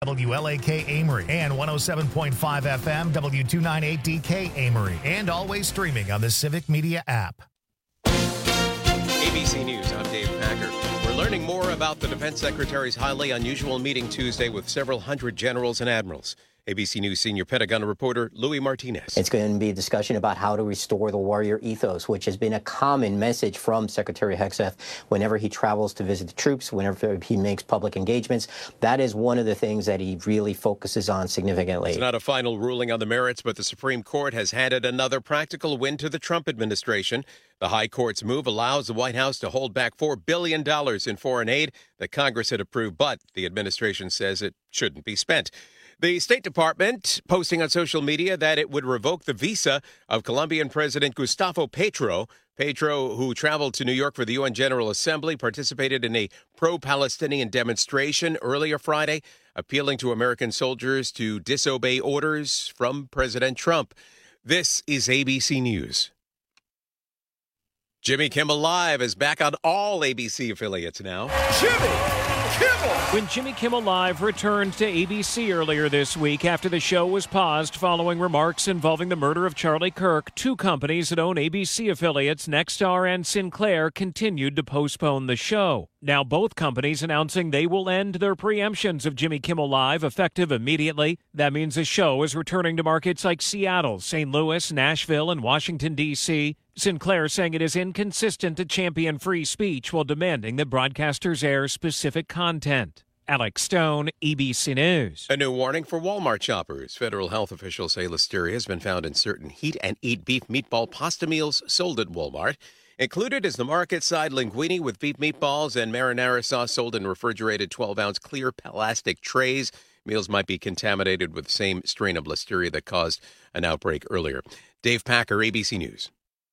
WLAK Amory, and 107.5 FM W298DK Amory, and always streaming on the Civic Media app. ABC News, I'm Dave Packer. We're learning more about the Defense Secretary's highly unusual meeting Tuesday with several hundred generals and admirals. ABC News senior Pentagon reporter Louis Martinez. It's going to be a discussion about how to restore the warrior ethos, which has been a common message from Secretary Hegseth whenever he travels to visit the troops, whenever he makes public engagements. That is one of the things that he really focuses on significantly. It's not a final ruling on the merits, but the Supreme Court has handed another practical win to the Trump administration. The High Court's move allows the White House to hold back $4 billion in foreign aid that Congress had approved, but the administration says it shouldn't be spent. The State Department posting on social media that it would revoke the visa of Colombian President Gustavo Petro. Petro, who traveled to New York for the UN General Assembly, participated in a pro-Palestinian demonstration earlier Friday, appealing to American soldiers to disobey orders from President Trump. This is ABC News. Jimmy Kimmel Live is back on all ABC affiliates now. Jimmy Kimmel! When Jimmy Kimmel Live returned to ABC earlier this week after the show was paused following remarks involving the murder of Charlie Kirk, two companies that own ABC affiliates, Nexstar and Sinclair, continued to postpone the show. Now both companies announcing they will end their preemptions of Jimmy Kimmel Live effective immediately. That means the show is returning to markets like Seattle, St. Louis, Nashville, and Washington, D.C. Sinclair saying it is inconsistent to champion free speech while demanding that broadcasters air specific content. Alex Stone, ABC News. A new warning for Walmart shoppers. Federal health officials say listeria has been found in certain Heat and Eat beef meatball pasta meals sold at Walmart. Included is the market-side linguine with beef meatballs and marinara sauce sold in refrigerated 12-ounce clear plastic trays. Meals might be contaminated with the same strain of listeria that caused an outbreak earlier. Dave Packer, ABC News.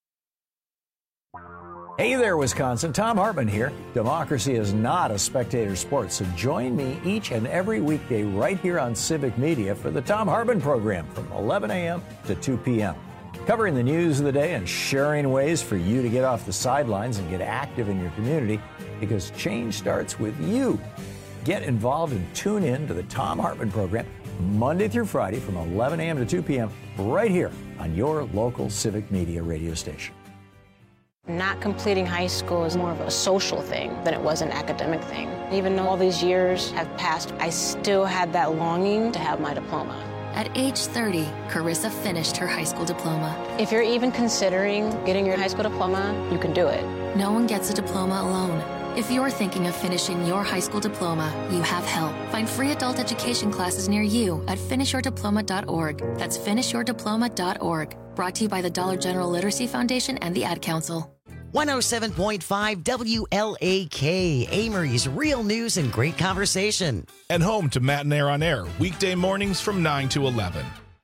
Hey there, Wisconsin. Tom Hartman here. Democracy is not a spectator sport, so join me each and every weekday right here on Civic Media for the Tom Hartman program from 11 a.m. to 2 p.m. Covering the news of the day and sharing ways for you to get off the sidelines and get active in your community, because change starts with you. Get involved and tune in to the Tom Hartman program Monday through Friday from 11 a.m. to 2 p.m. right here on your local Civic Media radio station. Not completing high school is more of a social thing than it was an academic thing. Even though all these years have passed, I still had that longing to have my diploma. At age 30, Carissa finished her high school diploma. If you're even considering getting your high school diploma, you can do it. No one gets a diploma alone. If you're thinking of finishing your high school diploma, you have help. Find free adult education classes near you at finishyourdiploma.org. That's finishyourdiploma.org. Brought to you by the Dollar General Literacy Foundation and the Ad Council. 107.5 WLAK, Amory's real news and great conversation. And home to Matt and Air on Air, weekday mornings from 9 to 11.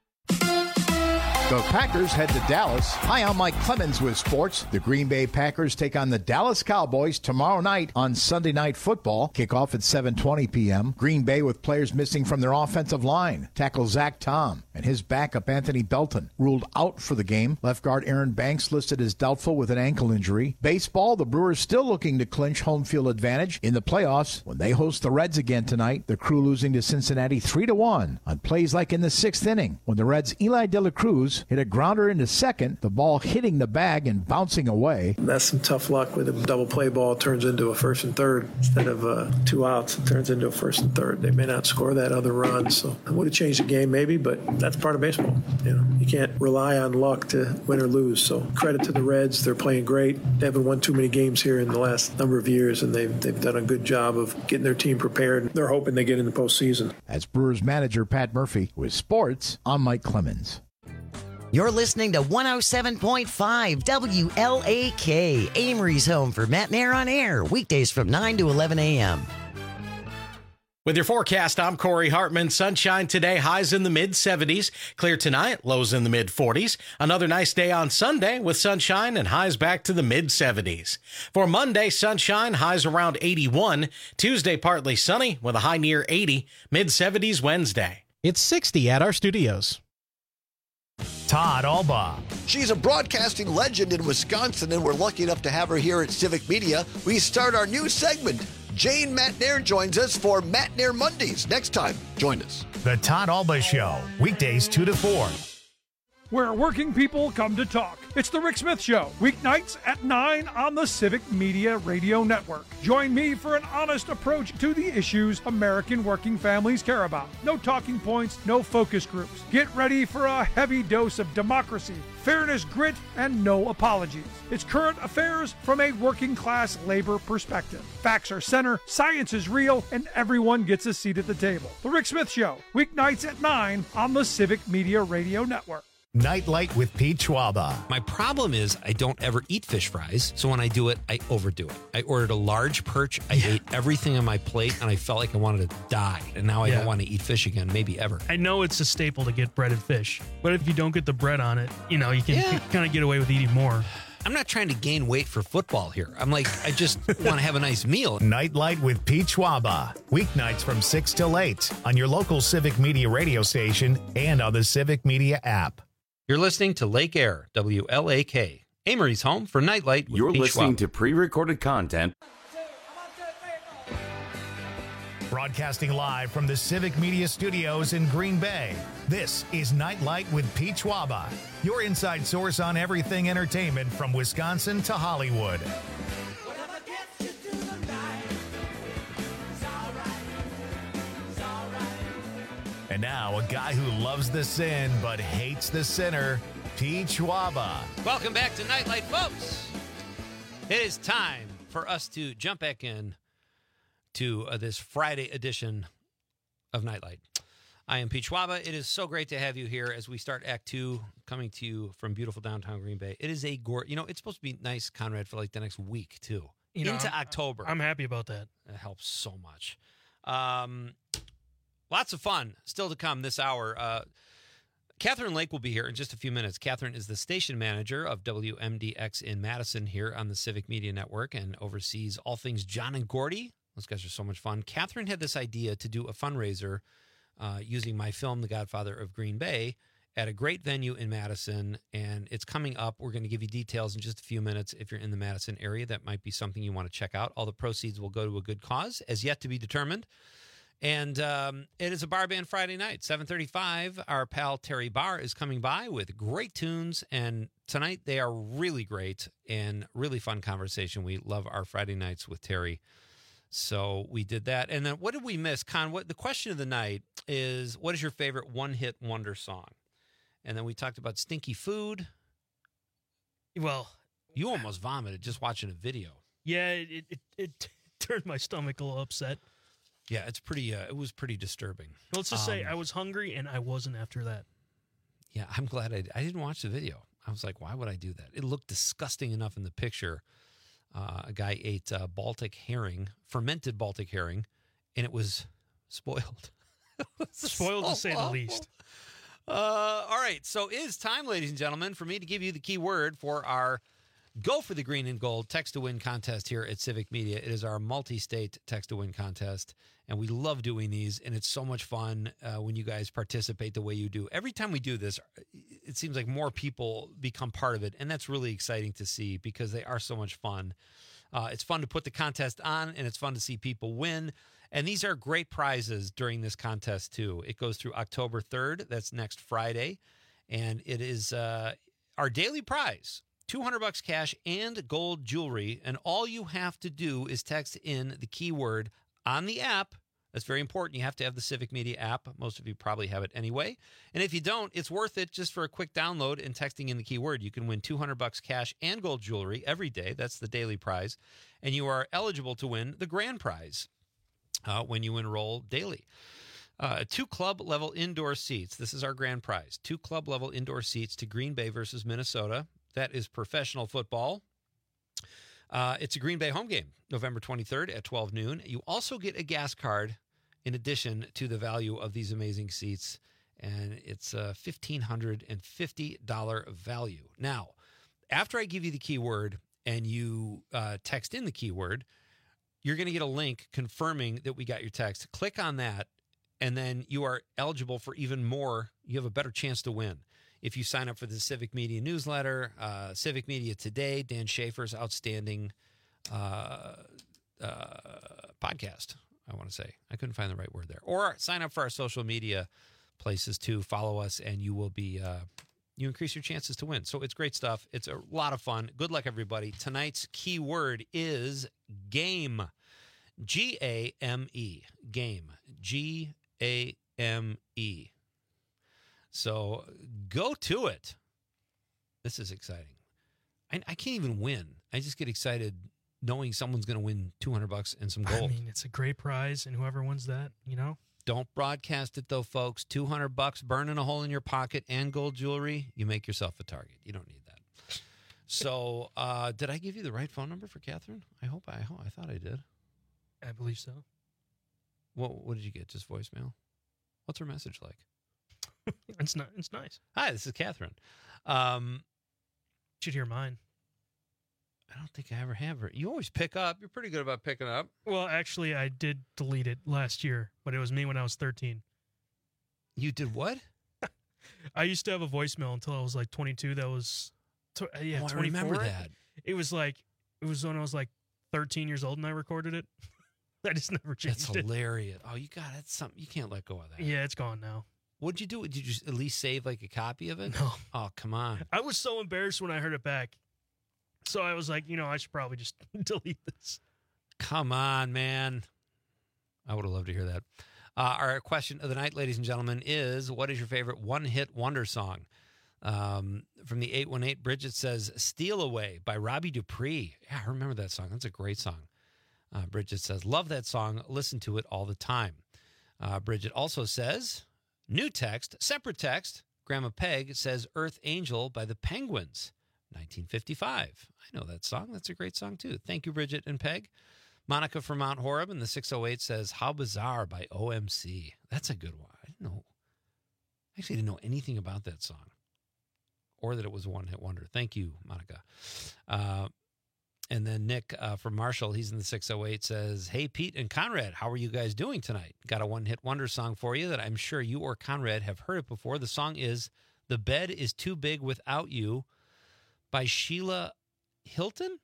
The Packers head to Dallas. Hi, I'm Mike Clemens with sports. The Green Bay Packers take on the Dallas Cowboys tomorrow night on Sunday Night Football. Kickoff at 7:20 p.m. Green Bay with players missing from their offensive line. Tackle Zach Tom and his backup Anthony Belton ruled out for the game. Left guard Aaron Banks listed as doubtful with an ankle injury. Baseball, the Brewers still looking to clinch home field advantage in the playoffs when they host the Reds again tonight. The Crew losing to Cincinnati 3-1 on plays like in the sixth inning when the Reds' Eli De La Cruz hit a grounder into second, the ball hitting the bag and bouncing away. That's some tough luck when a double play ball turns into a first and third. Instead of 2 outs, it turns into a first and third. They may not score that other run, so it would have changed the game maybe, but that's part of baseball. You can't rely on luck to win or lose, so credit to the Reds. They're playing great. They haven't won too many games here in the last number of years, and they've done a good job of getting their team prepared. They're hoping they get in the postseason. As Brewers manager Pat Murphy with sports, I'm Mike Clemens. You're listening to 107.5 WLAK, Amory's home for Matt and Air on Air, weekdays from 9 to 11 a.m. With your forecast, I'm Corey Hartman. Sunshine today, highs in the mid-70s. Clear tonight, lows in the mid-40s. Another nice day on Sunday with sunshine and highs back to the mid-70s. For Monday, sunshine, highs around 81. Tuesday, partly sunny with a high near 80. Mid-70s Wednesday. It's 60 at our studios. Todd Albaugh. She's a broadcasting legend in Wisconsin, and we're lucky enough to have her here at Civic Media. We start our new segment, Jane Matnair joins us for Matnair Mondays. Next time, join us. The Todd Alba Show, weekdays 2 to 4. Where working people come to talk. It's the Rick Smith Show, weeknights at 9 on the Civic Media Radio Network. Join me for an honest approach to the issues American working families care about. No talking points, no focus groups. Get ready for a heavy dose of democracy, fairness, grit, and no apologies. It's current affairs from a working class labor perspective. Facts are center, science is real, and everyone gets a seat at the table. The Rick Smith Show, weeknights at 9 on the Civic Media Radio Network. Nightlight with Pete Schwaba. My problem is I don't ever eat fish fries, so when I do it, I overdo it. I ordered a large perch. I ate everything on my plate, and I felt like I wanted to die. And now I don't want to eat fish again, maybe ever. I know it's a staple to get breaded fish, but if you don't get the bread on it, you can kind of get away with eating more. I'm not trying to gain weight for football here. I'm like, I just want to have a nice meal. Nightlight with Pete Schwaba. Weeknights from 6 till 8 on your local Civic Media radio station and on the Civic Media app. You're listening to Lake Air, WLAK, Amory's home for Nightlight with You're Pete listening Schwab. to pre-recorded content. Broadcasting live from the Civic Media Studios in Green Bay, this is Nightlight with Pete Schwaba, your inside source on everything entertainment from Wisconsin to Hollywood. And now, a guy who loves the sin but hates the sinner, Pete Schwaba. Welcome back to Nightlight, folks. It is time for us to jump back in to this Friday edition of Nightlight. I am Pete Schwaba. It is so great to have you here as we start Act 2, coming to you from beautiful downtown Green Bay. It is a it's supposed to be nice, Conrad, for like the next week, too. Into October. I'm happy about that. It helps so much. Lots of fun still to come this hour. Catherine Lake will be here in just a few minutes. Catherine is the station manager of WMDX in Madison here on the Civic Media Network and oversees all things John and Gordy. Those guys are so much fun. Catherine had this idea to do a fundraiser using my film, The Godfather of Green Bay, at a great venue in Madison, and it's coming up. We're going to give you details in just a few minutes. If you're in the Madison area, that might be something you want to check out. All the proceeds will go to a good cause, as yet to be determined. And it is a bar band Friday night, 7:35. Our pal Terry Barr is coming by with great tunes, and tonight they are really great and really fun conversation. We love our Friday nights with Terry, so we did that. And then what did we miss, Con? The question of the night is, what is your favorite one-hit wonder song? And then we talked about stinky food. Well, you almost vomited just watching a video. Yeah, it turned my stomach a little upset. Yeah, it's pretty. It was pretty disturbing. Let's just say I was hungry and I wasn't after that. Yeah, I'm glad I didn't watch the video. I was like, why would I do that? It looked disgusting enough in the picture. A guy ate Baltic herring, fermented Baltic herring, and it was spoiled. Spoiled to say the least. All right, so it is time, ladies and gentlemen, for me to give you the key word for our Go for the Green and Gold Text-to-Win contest here at Civic Media. It is our multi-state Text-to-Win contest, and we love doing these, and it's so much fun when you guys participate the way you do. Every time we do this, it seems like more people become part of it, and that's really exciting to see because they are so much fun. It's fun to put the contest on, and it's fun to see people win. And these are great prizes during this contest, too. It goes through October 3rd. That's next Friday. And it is our daily prize, $200 cash and gold jewelry. And all you have to do is text in the keyword on the app. That's very important. You have to have the Civic Media app. Most of you probably have it anyway. And if you don't, it's worth it just for a quick download and texting in the keyword. You can win $200 cash and gold jewelry every day. That's the daily prize. And you are eligible to win the grand prize when you enroll daily. 2 club-level indoor seats. This is our grand prize. 2 club-level indoor seats to Green Bay versus Minnesota. That is professional football. It's a Green Bay home game, November 23rd at 12 noon. You also get a gas card in addition to the value of these amazing seats, and it's a $1,550 value. Now, after I give you the keyword and you text in the keyword, you're going to get a link confirming that we got your text. Click on that, and then you are eligible for even more. You have a better chance to win. If you sign up for the Civic Media newsletter, Civic Media Today, Dan Schaefer's outstanding podcast, I want to say. I couldn't find the right word there. Or sign up for our social media places too. Follow us, and you will be you increase your chances to win. So it's great stuff. It's a lot of fun. Good luck, everybody. Tonight's key word is game. G-A-M-E. Game. G-A-M-E. So go to it. This is exciting. I can't even win. I just get excited knowing someone's going to win $200 and some gold. I mean, it's a great prize, and whoever wins that, you know. Don't broadcast it, though, folks. $200 burning a hole in your pocket and gold jewelry. You make yourself a target. You don't need that. So, did I give you the right phone number for Catherine? I thought I did. I believe so. What did you get? Just voicemail? What's her message like? It's nice. Hi, this is Catherine. Should hear mine. I don't think I ever have her. You always pick up. You're pretty good about picking up. Well, actually, I did delete it last year, but it was me when I was 13. You did what? I used to have a voicemail until I was like 22. That was, 24. I remember that. It was when I was like 13 years old and I recorded it. I just never changed it. That's hilarious. Oh, you got it. Something you can't let go of that. Yeah, it's gone now. What'd you do? Did you at least save like a copy of it? No. Oh, come on. I was so embarrassed when I heard it back. So I was like, I should probably just delete this. Come on, man. I would have loved to hear that. Our question of the night, ladies and gentlemen, is what is your favorite one-hit wonder song? From the 818, Bridget says, Steal Away by Robbie Dupree. Yeah, I remember that song. That's a great song. Bridget says, love that song. Listen to it all the time. Bridget also says, new text, separate text. Grandma Peg says, Earth Angel by the Penguins. 1955. I know that song. That's a great song, too. Thank you, Bridget and Peg. Monica from Mount Horeb in the 608 says, How Bizarre by OMC. That's a good one. I actually didn't know anything about that song or that it was a one-hit wonder. Thank you, Monica. And then Nick from Marshall, he's in the 608, says, Hey, Pete and Conrad, how are you guys doing tonight? Got a one-hit wonder song for you that I'm sure you or Conrad have heard it before. The song is The Bed Is Too Big Without You by Sheila Hilton?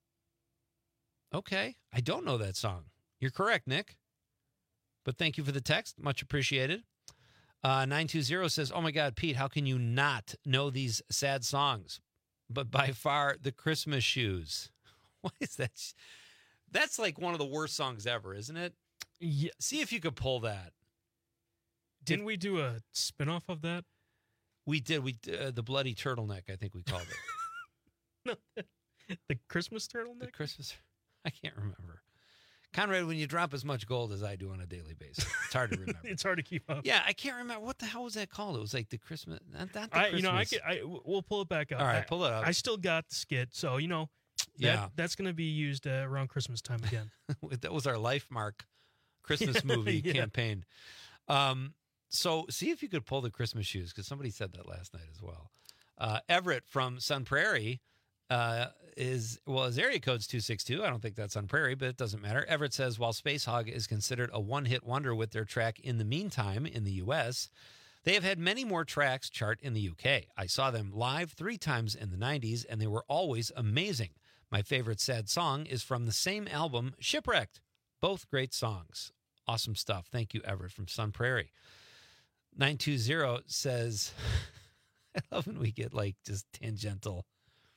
Okay. I don't know that song. You're correct, Nick. But thank you for the text. Much appreciated. 920 says, oh, my God, Pete, how can you not know these sad songs? But by far, the Christmas Shoes. What is that? That's like one of the worst songs ever, isn't it? Yeah. See if you could pull that. Didn't we do a spinoff of that? We did. The Bloody Turtleneck, I think we called it. No, the Christmas turtleneck? The Christmas, I can't remember. Conrad, when you drop as much gold as I do on a daily basis, it's hard to remember. It's hard to keep up. Yeah, I can't remember. What the hell was that called? It was like the Christmas, not the Christmas. We'll pull it back up. All right, pull it up. I still got the skit, so, that's going to be used around Christmas time again. That was our LifeMark Christmas movie campaign. So see if you could pull the Christmas Shoes, because somebody said that last night as well. Everett from Sun Prairie his area code's 262. I don't think that's Sun Prairie, but it doesn't matter. Everett says, while Space Hog is considered a one-hit wonder with their track In the Meantime in the U.S., they have had many more tracks chart in the U.K. I saw them live 3 times in the 90s, and they were always amazing. My favorite sad song is from the same album, Shipwrecked. Both great songs. Awesome stuff. Thank you, Everett from Sun Prairie. 920 says, I love when we get like just tangential.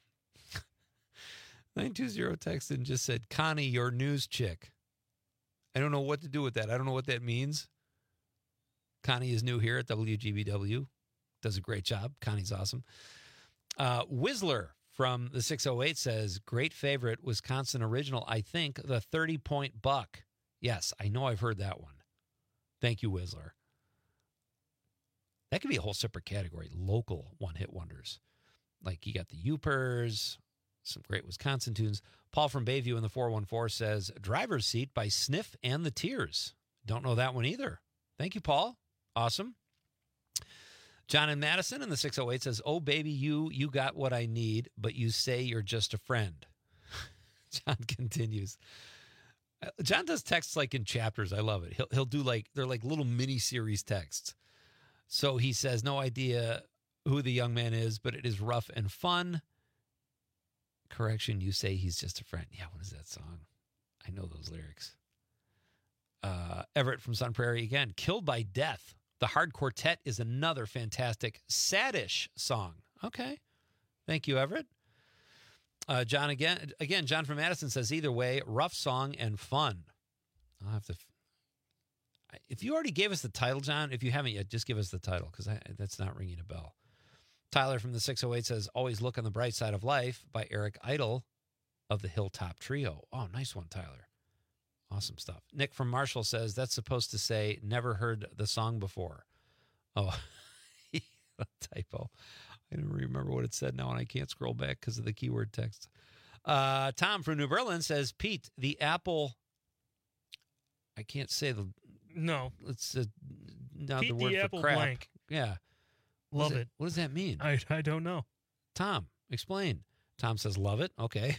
920 texted and just said, Connie, your news chick. I don't know what to do with that. I don't know what that means. Connie is new here at WGBW. Does a great job. Connie's awesome. Whistler from the 608 says, great favorite, Wisconsin original, I think, the 30-point buck. Yes, I know I've heard that one. Thank you, Whistler. That could be a whole separate category, local one-hit wonders. Like you got the Youpers, some great Wisconsin tunes. Paul from Bayview in the 414 says, Driver's Seat by Sniff and the Tears. Don't know that one either. Thank you, Paul. Awesome. John in Madison in the 608 says, oh, baby, you got what I need, but you say you're just a friend. John continues. John does texts like in chapters. I love it. He'll do they're like little mini-series texts. So he says, no idea who the young man is, but it is rough and fun. Correction, you say he's just a friend. Yeah, what is that song? I know those lyrics. Everett from Sun Prairie again. Killed by Death. The Hard Quartet is another fantastic, saddish song. Okay. Thank you, Everett. John again, John from Madison says, either way, rough song and fun. I'll have to... If you already gave us the title, John, if you haven't yet, just give us the title because that's not ringing a bell. Tyler from the 608 says, Always Look on the Bright Side of Life by Eric Idle of the Hilltop Trio. Oh, nice one, Tyler. Awesome stuff. Nick from Marshall says, that's supposed to say, never heard the song before. Oh, a typo. I don't remember what it said now, and I can't scroll back because of the keyword text. Tom from New Berlin says, Pete, the Apple... I can't say the... No. It's not Pete the word the for Apple crap. blank. Yeah. Love it. What does that mean? I don't know. Tom, explain. Tom says, love it. Okay.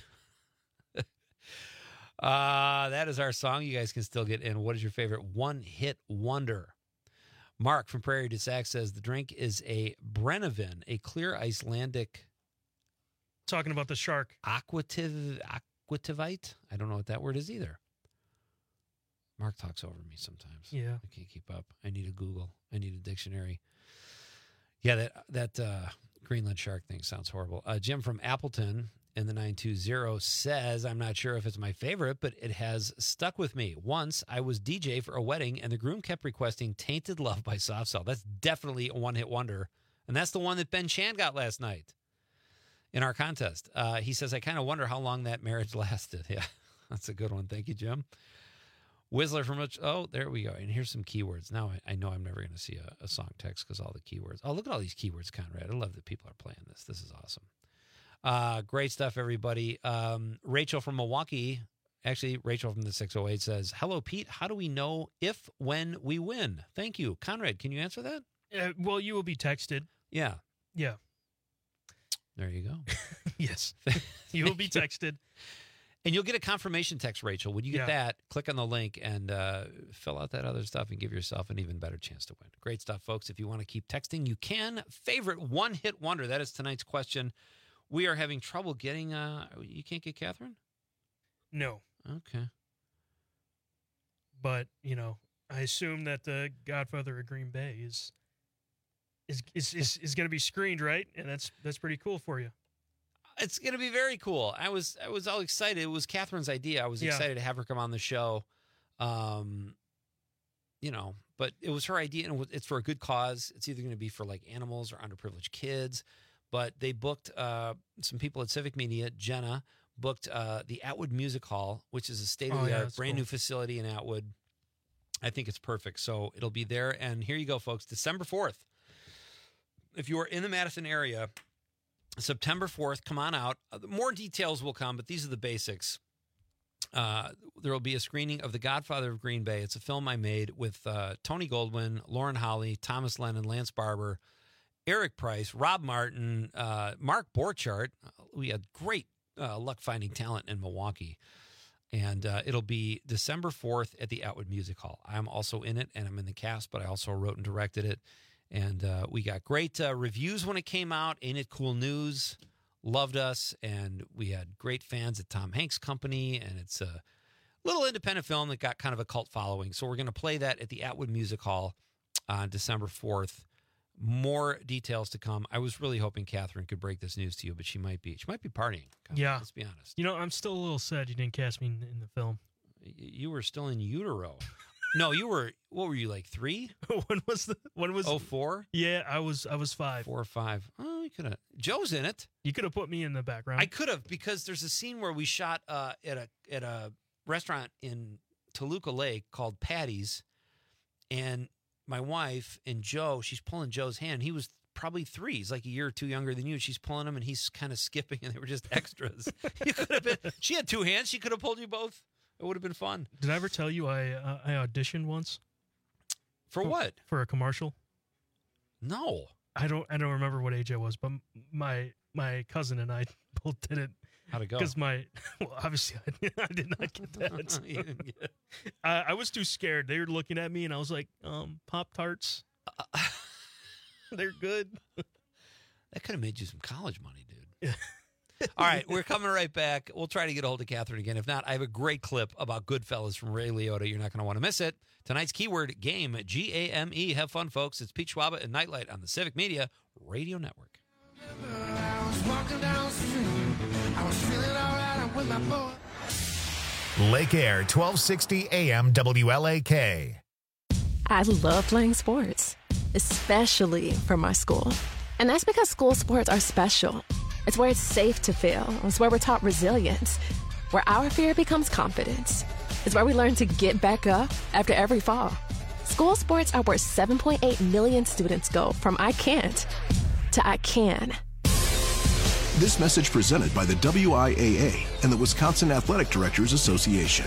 That is our song. You guys can still get in. What is your favorite one-hit wonder? Mark from Prairie du Sac says, the drink is a Brennivin, a clear Icelandic... Talking about the shark. Aquativite? I don't know what that word is either. Mark talks over me sometimes. Yeah. I can't keep up. I need a Google. I need a dictionary. Yeah, that Greenland shark thing sounds horrible. Jim from Appleton in the 920 says, I'm not sure if it's my favorite, but it has stuck with me. Once I was DJ for a wedding, and the groom kept requesting Tainted Love by Soft Cell. That's definitely a one-hit wonder. And that's the one that Ben Chan got last night in our contest. He says, I kind of wonder how long that marriage lasted. Yeah, that's a good one. Thank you, Jim. Whistler from there we go. And here's some keywords. Now I know I'm never going to see a song text because all the keywords. Oh, look at all these keywords, Conrad. I love that people are playing this. This is awesome. Great stuff, everybody. Rachel from Milwaukee, actually Rachel from the 608 says, hello, Pete. How do we know if, when we win? Thank you. Conrad, can you answer that? Well, you will be texted. Yeah. Yeah. There you go. Yes. You will be texted. And you'll get a confirmation text, Rachel. When you get that, click on the link and fill out that other stuff and give yourself an even better chance to win. Great stuff, folks. If you want to keep texting, you can. Favorite one-hit wonder. That is tonight's question. We are having trouble getting... you can't get Catherine? No. Okay. But, I assume that the Godfather of Green Bay is going to be screened, right? And that's pretty cool for you. It's going to be very cool. I was all excited. It was Catherine's idea. I was excited to have her come on the show. But it was her idea, and it's for a good cause. It's either going to be for like animals or underprivileged kids. But they booked some people at Civic Media. Jenna booked the Atwood Music Hall, which is a state-of-the-art, brand new facility in Atwood. I think it's perfect. So it'll be there. And here you go, folks. December 4th. If you are in the Madison area... September 4th, come on out. More details will come, but these are the basics. There will be a screening of The Godfather of Green Bay. It's a film I made with Tony Goldwyn, Lauren Holly, Thomas Lennon, Lance Barber, Eric Price, Rob Martin, Mark Borchardt. We had great luck finding talent in Milwaukee. And it'll be December 4th at the Atwood Music Hall. I'm also in it, and I'm in the cast, but I also wrote and directed it. And we got great reviews when it came out. Ain't It Cool News loved us. And we had great fans at Tom Hanks Company. And it's a little independent film that got kind of a cult following. So we're going to play that at the Atwood Music Hall on December 4th. More details to come. I was really hoping Catherine could break this news to you, but she might be partying. Yeah. Let's be honest. I'm still a little sad you didn't cast me in the film. You were still in utero. No, you were. What were you, like 3? When was 04? Yeah, I was 5. 4 or 5. Oh, you could have. Joe's in it. You could have put me in the background. I could have, because there's a scene where we shot at a restaurant in Toluca Lake called Patty's, and my wife and Joe, she's pulling Joe's hand. He was probably 3. He's like a year or 2 younger than you. She's pulling him, and he's kind of skipping, and they were just extras. You could have been. She had 2 hands. She could have pulled you both. It would have been fun. Did I ever tell you I auditioned once? For what? For a commercial. No. I don't remember what age I was, but my cousin and I both did it. How'd it go? Because obviously I did not get that. You didn't get it. I was too scared. They were looking at me, and I was like, Pop-Tarts. They're good. That could have made you some college money, dude. All right, we're coming right back. We'll try to get a hold of Catherine again. If not, I have a great clip about Goodfellas from Ray Liotta. You're not going to want to miss it. Tonight's keyword, game, G-A-M-E. Have fun, folks. It's Pete Schwaba and Nightlight on the Civic Media Radio Network. I was walking down the street. I was feeling all right with my boy. Lake Air, 1260 AM WLAK. I love playing sports, especially for my school. And that's because school sports are special. It's where it's safe to fail. It's where we're taught resilience, where our fear becomes confidence. It's where we learn to get back up after every fall. School sports are where 7.8 million students go from I can't to I can. This message presented by the WIAA and the Wisconsin Athletic Directors Association.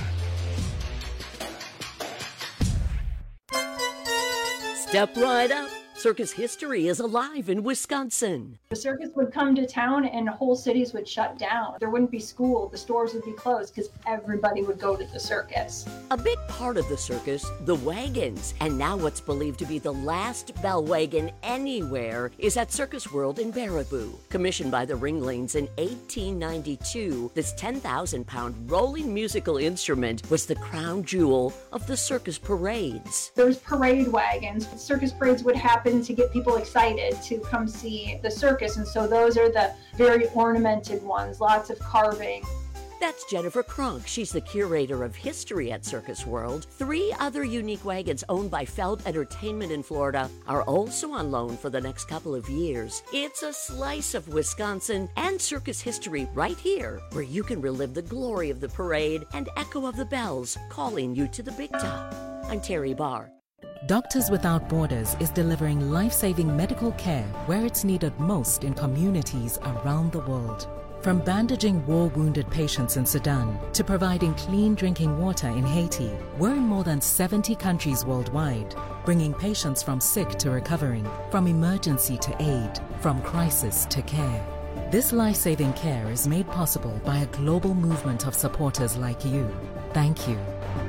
Step right up. Circus history is alive in Wisconsin. The circus would come to town and whole cities would shut down. There wouldn't be school, the stores would be closed because everybody would go to the circus. A big part of the circus, the wagons. And now what's believed to be the last bell wagon anywhere is at Circus World in Baraboo. Commissioned by the Ringlings in 1892, this 10,000-pound rolling musical instrument was the crown jewel of the circus parades. There was parade wagons. Circus parades would happen to get people excited to come see the circus, and so those are the very ornamented ones, lots of carving. That's Jennifer Kronk. She's the curator of history at Circus World. 3 other unique wagons owned by Feld Entertainment in Florida are also on loan for the next couple of years. It's a slice of Wisconsin and circus history right here, where you can relive the glory of the parade and echo of the bells calling you to the big top. I'm Terry Barr. Doctors Without Borders is delivering life-saving medical care where it's needed most in communities around the world. From bandaging war-wounded patients in Sudan to providing clean drinking water in Haiti, we're in more than 70 countries worldwide, bringing patients from sick to recovering, from emergency to aid, from crisis to care. This life-saving care is made possible by a global movement of supporters like you. Thank you.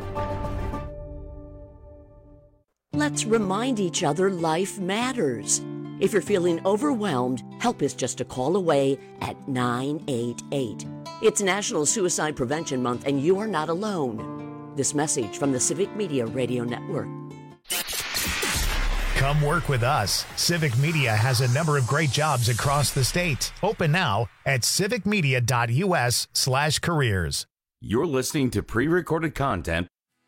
Let's remind each other life matters. If you're feeling overwhelmed, help is just a call away at 988. It's National Suicide Prevention Month, and you are not alone. This message from the Civic Media Radio Network. Come work with us. Civic Media has a number of great jobs across the state. Open now at civicmedia.us/careers. You're listening to pre-recorded content.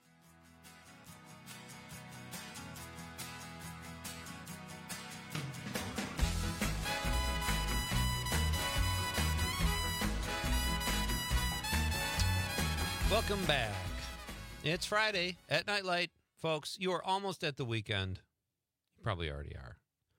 Welcome back. It's Friday at Nightlight. Folks, you are almost at the weekend. You probably already are.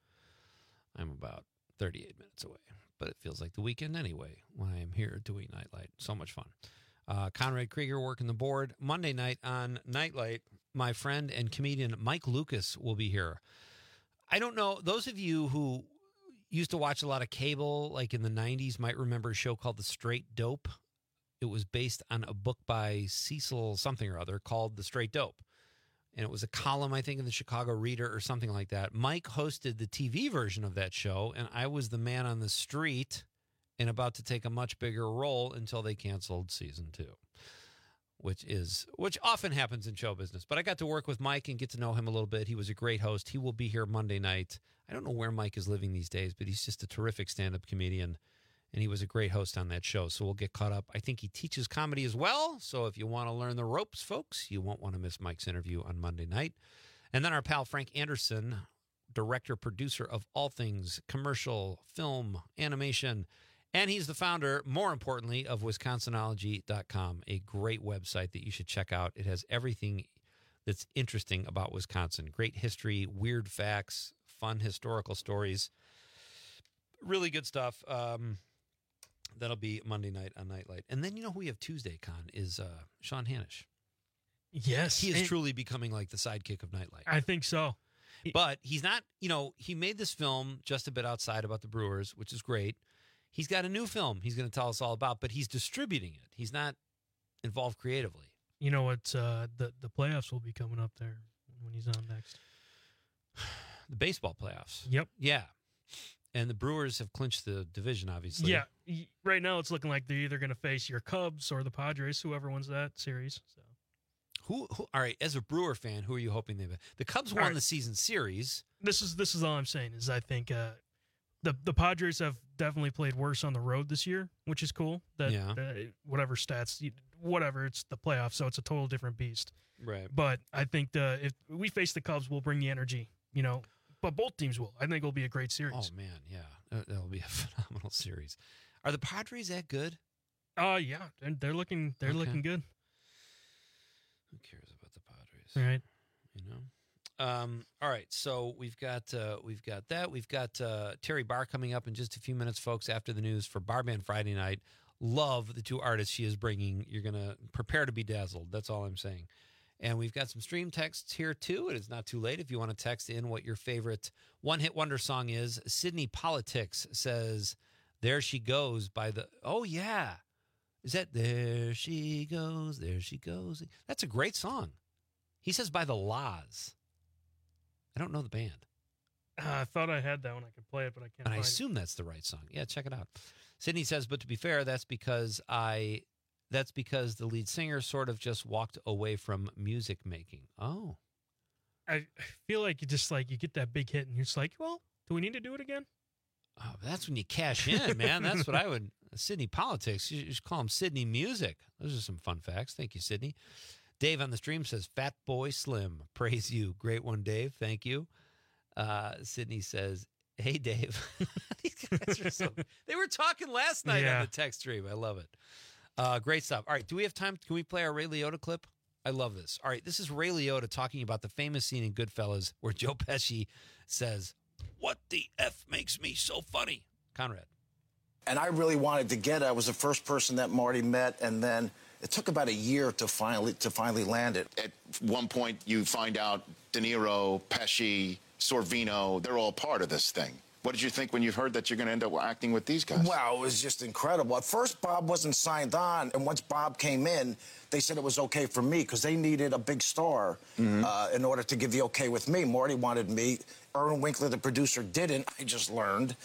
I'm about 38 minutes away, but it feels like the weekend anyway when I am here doing Nightlight. So much fun. Conrad Krieger working the board. Monday night on Nightlight, my friend and comedian Mike Lucas will be here. I don't know, those of you who used to watch a lot of cable, like in the 90s, might remember a show called The Straight Dope. It was based on a book by Cecil something or other called The Straight Dope. And it was a column, I think, in the Chicago Reader or something like that. Mike hosted the TV version of that show, and I was the man on the street and about to take a much bigger role until they canceled season 2, which often happens in show business. But I got to work with Mike and get to know him a little bit. He was a great host. He will be here Monday night. I don't know where Mike is living these days, but he's just a terrific stand-up comedian. And he was a great host on that show, so we'll get caught up. I think he teaches comedy as well, so if you want to learn the ropes, folks, you won't want to miss Mike's interview on Monday night. And then our pal Frank Anderson, director, producer of all things commercial, film, animation, and he's the founder, more importantly, of Wisconsinology.com, a great website that you should check out. It has everything that's interesting about Wisconsin. Great history, weird facts, fun historical stories. Really good stuff. That'll be Monday night on Nightlight. And then you know who we have Tuesday, Con, is Sean Hanisch. Yes. He is truly becoming like the sidekick of Nightlight. I think so. But he's not, he made this film just a bit outside about the Brewers, which is great. He's got a new film he's going to tell us all about, but he's distributing it. He's not involved creatively. You know what? The playoffs will be coming up there when he's on next. The baseball playoffs. Yep. Yeah. And the Brewers have clinched the division, obviously. Yeah. Right now, it's looking like they're either going to face your Cubs or the Padres, whoever wins that series. So, who? All right, as a Brewer fan, who are you hoping they? The Cubs won the season series. This is all I'm saying is I think the Padres have definitely played worse on the road this year, which is cool. Whatever stats, whatever, it's the playoffs, so it's a total different beast. Right. But I think if we face the Cubs, we'll bring the energy, But both teams will. I think it'll be a great series. Oh, man, yeah. That'll be a phenomenal series. Are the Padres that good? Yeah. They're looking good. Who cares about the Padres? Right. All right, so we've got that. We've got Terry Barr coming up in just a few minutes, folks, after the news for Bar Band Friday night. Love the two artists she is bringing. You're going to prepare to be dazzled. That's all I'm saying. And we've got some stream texts here, too. It is not too late if you want to text in what your favorite one-hit wonder song is. Sydney Politics says, There She Goes by the... Oh, yeah. Is that There She Goes, There She Goes? That's a great song. He says by the Laws. I don't know the band. I thought I had that one. I could play it, but I can't And I find assume that's the right song. Yeah, check it out. Sydney says, but to be fair, that's because the lead singer sort of just walked away from music making. Oh. I feel like you get that big hit and you're just like, well, do we need to do it again? Oh, that's when you cash in, man. That's what I would. Sydney Politics. You should call him Sydney Music. Those are some fun facts. Thank you, Sydney. Dave on the stream says, Fat Boy Slim. Praise you. Great one, Dave. Thank you. Sydney says, hey, Dave. These guys are they were talking last night on the text stream. I love it. Great stuff. All right. Do we have time? Can we play our Ray Liotta clip? I love this. All right. This is Ray Liotta talking about the famous scene in Goodfellas where Joe Pesci says, what the F makes me so funny? Conrad. And I really wanted to get it. I was the first person that Marty met, and then it took about a year to finally land it. At one point, you find out De Niro, Pesci, Sorvino, they're all part of this thing. What did you think when you heard that you're going to end up acting with these guys? Wow, it was just incredible. At first, Bob wasn't signed on, and once Bob came in, they said it was okay for me because they needed a big star in order to give the okay with me. Marty wanted me. Irwin Winkler, the producer, didn't. I just learned.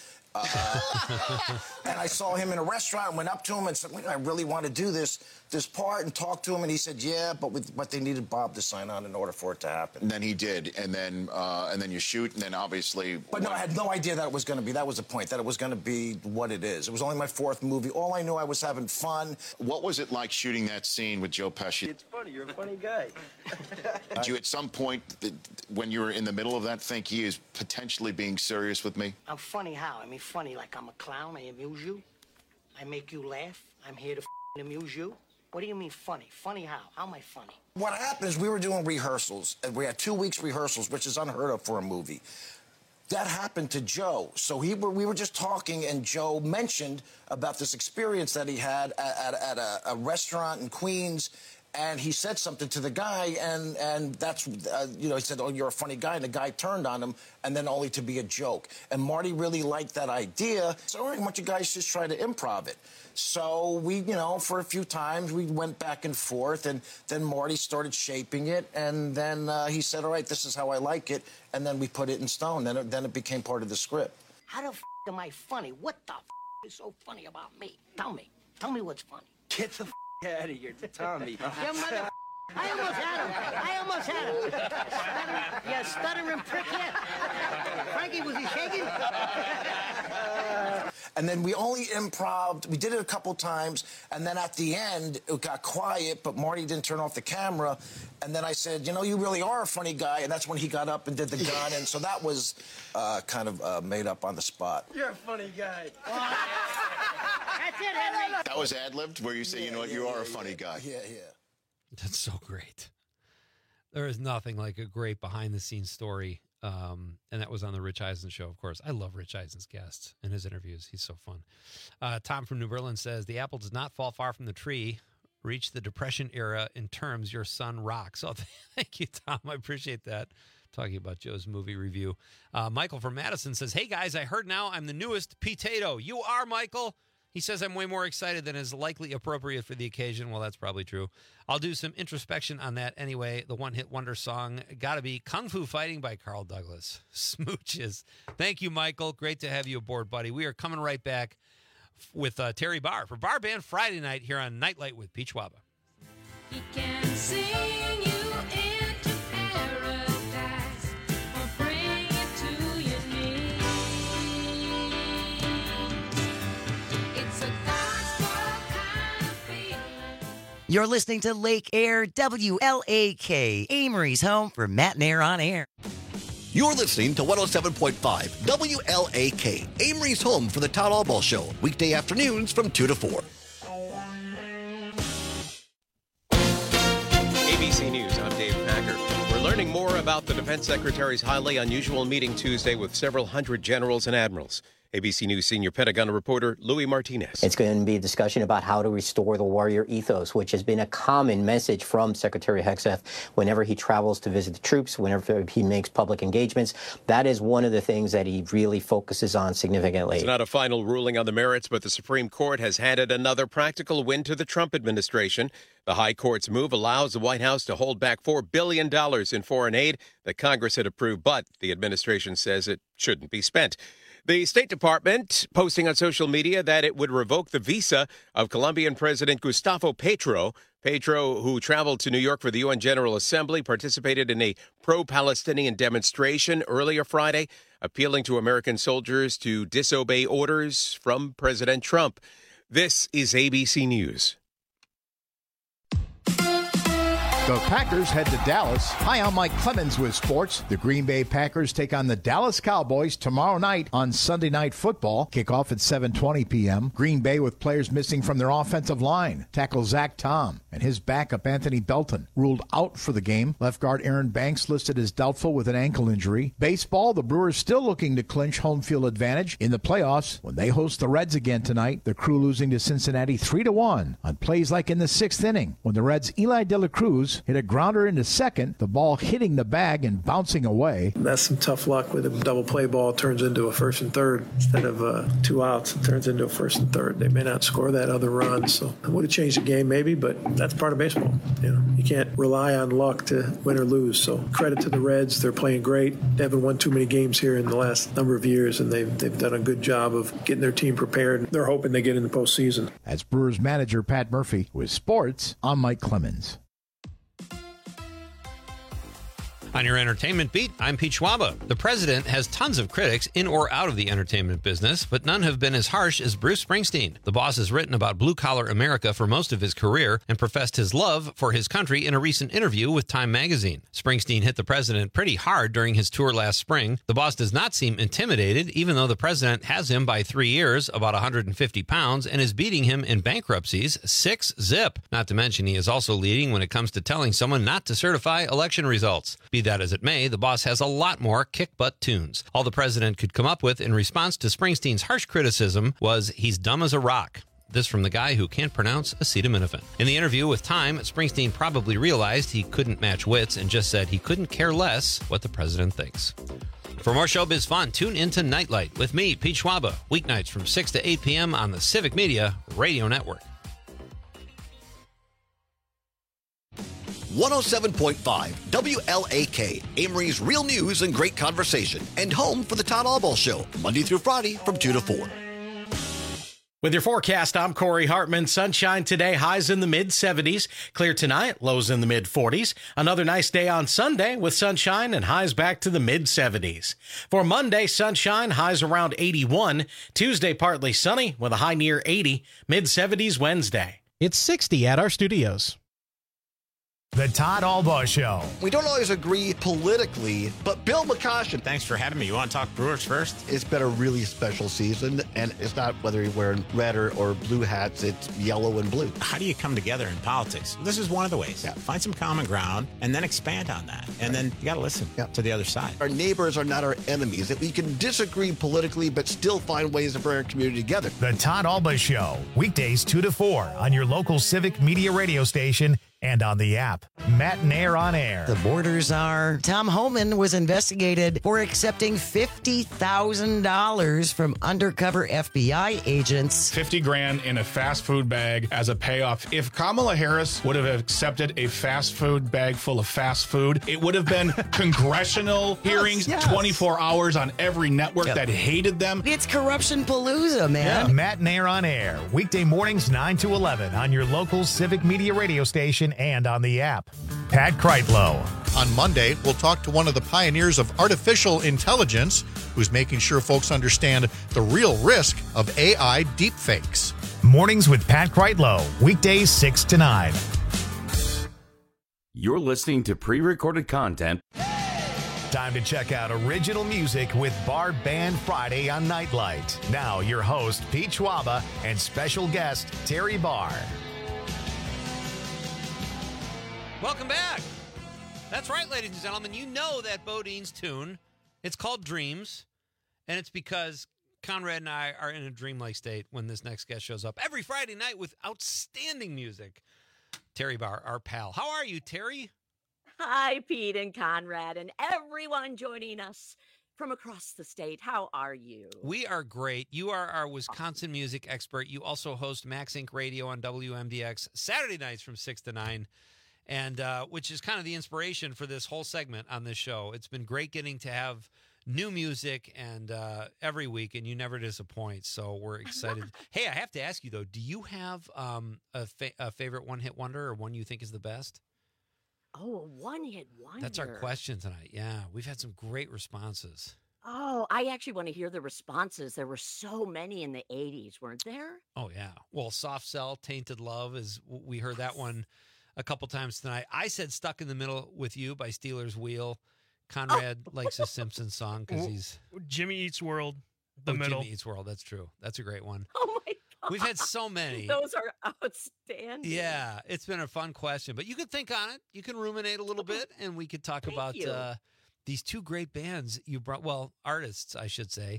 And I saw him in a restaurant and went up to him and said, look, I really want to do this part, and talked to him, and he said, yeah, but they needed Bob to sign on in order for it to happen. And then he did, and then you shoot, and then obviously... But no, I had no idea that it was going to be, that was the point, that it was going to be what it is. It was only my fourth movie. All I knew, I was having fun. What was it like shooting that scene with Joe Pesci? It's funny, you're a funny guy. Did you at some point, when you were in the middle of that, think he is potentially being serious with me? I'm funny how? I mean, funny like I'm a clown, I amuse you, I make you laugh, I'm here to amuse you. What do you mean funny? Funny how? How am I funny? What happened is we were doing rehearsals, and we had 2 weeks rehearsals, which is unheard of for a movie. That happened to Joe. So we were just talking, and Joe mentioned about this experience that he had at a restaurant in Queens, and he said something to the guy, and that's, he said, oh, you're a funny guy, and the guy turned on him, and then only to be a joke. And Marty really liked that idea, so all right, why don't you guys just try to improv it? So we, for a few times, we went back and forth, and then Marty started shaping it, and then he said, all right, this is how I like it, and then we put it in stone. Then it became part of the script. How the f am I funny? What the f is so funny about me? Tell me. Tell me what's funny. Get the f out of here, Tommy. Yeah, mother. I almost had him. You stuttering prick yet. Frankie, was he shaking? And then we only improv'd. We did it a couple times, and then at the end, it got quiet, but Marty didn't turn off the camera. And then I said, you really are a funny guy, and that's when he got up and did the gun, and so that was kind of made up on the spot. You're a funny guy. That's it, Henry. That was ad-libbed, where you say, you are a funny guy. Yeah. That's so great. There is nothing like a great behind-the-scenes story. And that was on the Rich Eisen show, of course. I love Rich Eisen's guests and his interviews. He's so fun. Tom from New Berlin says, the apple does not fall far from the tree. Reach the Depression era in terms your son rocks. Oh, thank you, Tom. I appreciate that. Talking about Joe's movie review. Michael from Madison says, hey, guys, I heard now I'm the newest potato. You are, Michael. He says I'm way more excited than is likely appropriate for the occasion. Well, that's probably true. I'll do some introspection on that anyway. The one-hit wonder song got to be Kung Fu Fighting by Carl Douglas. Smooches. Thank you, Michael. Great to have you aboard, buddy. We are coming right back with Terry Barr for Bar Band Friday night here on Nightlight with Pete Schwaba. He can sing you into paradise or bring you to your knees. It's a gospel kind of feeling. You're listening to Lake Air WLAK, Amory's home for Matt and Air on Air. You're listening to 107.5 WLAK, Amory's home for the Todd Albaugh Show, weekday afternoons from 2 to 4. ABC News, I'm Dave Packer. We're learning more about the Defense Secretary's highly unusual meeting Tuesday with several hundred generals and admirals. ABC News senior Pentagon reporter Louis Martinez. It's going to be a discussion about how to restore the warrior ethos, which has been a common message from Secretary Hegseth whenever he travels to visit the troops, whenever he makes public engagements. That is one of the things that he really focuses on significantly. It's not a final ruling on the merits, but the Supreme Court has handed another practical win to the Trump administration. The High Court's move allows the White House to hold back $4 billion in foreign aid that Congress had approved, but the administration says it shouldn't be spent. The State Department posting on social media that it would revoke the visa of Colombian President Gustavo Petro. Petro, who traveled to New York for the UN General Assembly, participated in a pro-Palestinian demonstration earlier Friday, appealing to American soldiers to disobey orders from President Trump. This is ABC News. The Packers head to Dallas. Hi, I'm Mike Clemens with sports. The Green Bay Packers take on the Dallas Cowboys tomorrow night on Sunday Night Football. Kickoff at 7:20 p.m. Green Bay with players missing from their offensive line. Tackle Zach Tom and his backup Anthony Belton ruled out for the game. Left guard Aaron Banks listed as doubtful with an ankle injury. Baseball, the Brewers still looking to clinch home field advantage in the playoffs when they host the Reds again tonight. The Crew losing to Cincinnati 3-1 on plays like in the sixth inning when the Reds' Eli De La Cruz hit a grounder into second, the ball hitting the bag and bouncing away. That's some tough luck with a double play ball turns into a first and third. Instead of 2 outs, it turns into a first and third. They may not score that other run, so it would have changed the game maybe, but that's part of baseball. You can't rely on luck to win or lose. So credit to the Reds. They're playing great. They haven't won too many games here in the last number of years, and they've done a good job of getting their team prepared. They're hoping they get in the postseason. As Brewers manager Pat Murphy with sports, I'm Mike Clemens. On your entertainment beat, I'm Pete Schwaba. The president has tons of critics in or out of the entertainment business, but none have been as harsh as Bruce Springsteen. The boss has written about blue-collar America for most of his career and professed his love for his country in a recent interview with Time magazine. Springsteen hit the president pretty hard during his tour last spring. The boss does not seem intimidated, even though the president has him by 3 years, about 150 pounds, and is beating him in bankruptcies 6-0. Not to mention he is also leading when it comes to telling someone not to certify election results. Be that as it may, the boss has a lot more kick-butt tunes. All the president could come up with in response to Springsteen's harsh criticism was, "He's dumb as a rock." This from the guy who can't pronounce acetaminophen. In the interview with Time, Springsteen probably realized he couldn't match wits and just said he couldn't care less what the president thinks. For more showbiz fun, tune into Nightlight with me, Pete Schwaba, weeknights from 6 to 8 p.m. on the Civic Media Radio Network. 107.5 WLAK, Amory's real news and great conversation, and home for the Todd Albaugh Show, Monday through Friday from 2 to 4. With your forecast, I'm Corey Hartman. Sunshine today, highs in the mid-70s. Clear tonight, lows in the mid-40s. Another nice day on Sunday with sunshine and highs back to the mid-70s. For Monday, sunshine, highs around 81. Tuesday, partly sunny with a high near 80. Mid-70s Wednesday. It's 60 at our studios. The Todd Albaugh Show. We don't always agree politically, but Bill McCoshen. Thanks for having me. You want to talk Brewers first? It's been a really special season, and it's not whether you're wearing red or blue hats, it's yellow and blue. How do you come together in politics? This is one of the ways. Yeah. Find some common ground and then expand on that. And then you got to listen to the other side. Our neighbors are not our enemies. That we can disagree politically, but still find ways to bring our community together. The Todd Albaugh Show, weekdays 2 to 4 on your local Civic Media radio station, and on the app. Mattinaire on Air. The borders are. Tom Homan was investigated for accepting $50,000 from undercover FBI agents. $50,000 in a fast food bag as a payoff. If Kamala Harris would have accepted a fast food bag full of fast food, it would have been congressional hearings, 24 hours on every network that hated them. It's corruption palooza, man. Mattinaire on Air. Weekday mornings 9 to 11 on your local Civic Media radio station and on the app. Pat Kreitlow. On Monday, we'll talk to one of the pioneers of artificial intelligence who's making sure folks understand the real risk of AI deepfakes. Mornings with Pat Kreitlow. Weekdays 6 to 9. You're listening to pre-recorded content. Time to check out original music with Bar Band Friday on Nightlight. Now, your host, Pete Schwaba, and special guest, Terry Barr. Welcome back. That's right, ladies and gentlemen. You know that Bodine's tune. It's called Dreams, and it's because Conrad and I are in a dreamlike state when this next guest shows up every Friday night with outstanding music. Terry Barr, our pal. How are you, Terry? Hi, Pete and Conrad and everyone joining us from across the state. How are you? We are great. You are our Wisconsin music expert. You also host Max Inc. Radio on WMDX Saturday nights from 6 to 9. And which is kind of the inspiration for this whole segment on this show. It's been great getting to have new music and every week, and you never disappoint. So we're excited. Hey, I have to ask you, though, do you have a favorite one-hit wonder or one you think is the best? Oh, a one-hit wonder. That's our question tonight. Yeah, we've had some great responses. Oh, I actually want to hear the responses. There were so many in the 80s, weren't there? Oh, yeah. Well, Soft Cell, Tainted Love, we heard that one a couple times tonight. I said Stuck in the Middle with You by Steelers Wheel. Conrad likes a Simpsons song because he's... Jimmy Eats World, the middle. Jimmy Eats World, that's true. That's a great one. Oh, my God. We've had so many. Those are outstanding. Yeah, it's been a fun question. But you can think on it. You can ruminate a little bit, and we could talk about these two great bands you brought. Well, artists, I should say.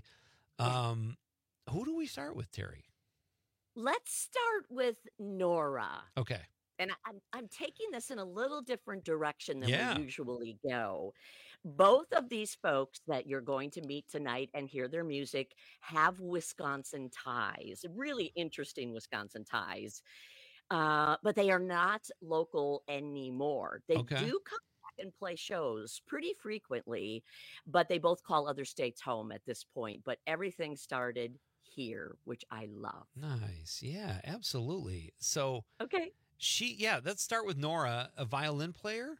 Who do we start with, Terry? Let's start with Nora. Okay. And I'm taking this in a little different direction than we usually go. Both of these folks that you're going to meet tonight and hear their music have Wisconsin ties, really interesting Wisconsin ties. But they are not local anymore. They do come back and play shows pretty frequently, but they both call other states home at this point. But everything started here, which I love. Nice. Yeah, absolutely. So, okay. Let's start with Nora, a violin player.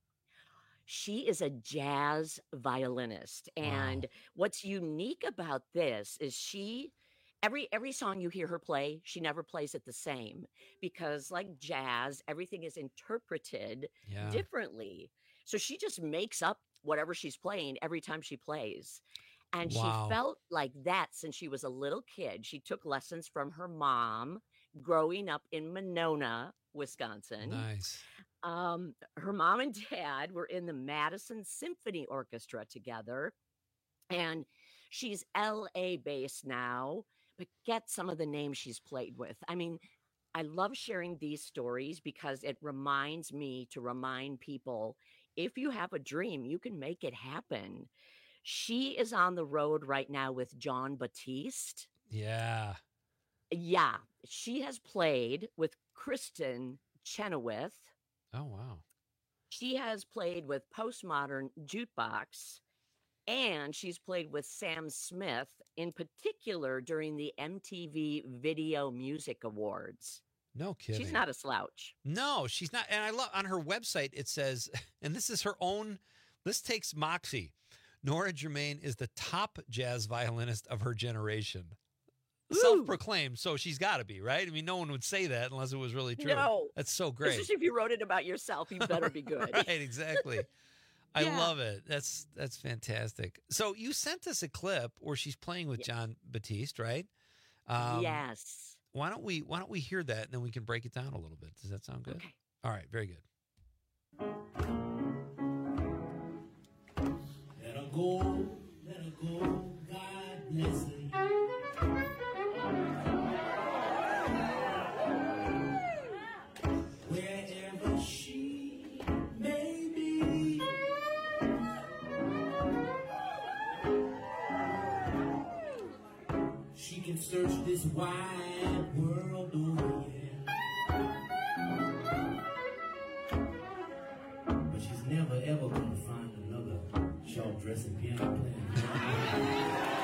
She is a jazz violinist. And what's unique about this is every song you hear her play, she never plays it the same because like jazz, everything is interpreted differently. So she just makes up whatever she's playing every time she plays. And she felt like that since she was a little kid. She took lessons from her mom growing up in Monona, Wisconsin. Nice. Her mom and dad were in the Madison Symphony Orchestra together, and she's LA based now, but get some of the names she's played with. I mean, I love sharing these stories because it reminds me to remind people, if you have a dream, you can make it happen. She is on the road right now with Jon Batiste. Yeah. Yeah. She has played with Kristen Chenoweth. Oh, wow. She has played with Postmodern Jukebox, and she's played with Sam Smith, in particular during the MTV Video Music Awards. No kidding. She's not a slouch. No, she's not. And I love on her website, it says, and this is her own, this takes moxie. Nora Germain is the top jazz violinist of her generation. Self-proclaimed, so she's got to be, right? I mean, no one would say that unless it was really true. No. That's so great. Especially if you wrote it about yourself, you better be good. Right, exactly. I love it. That's fantastic. So you sent us a clip where she's playing with Jon Batiste, right? Yes. Why don't we hear that, and then we can break it down a little bit? Does that sound good? Okay. All right, very good. Let her go, God bless her. Wherever she can search this wide world over, but she's never ever gonna find another short dressing piano player.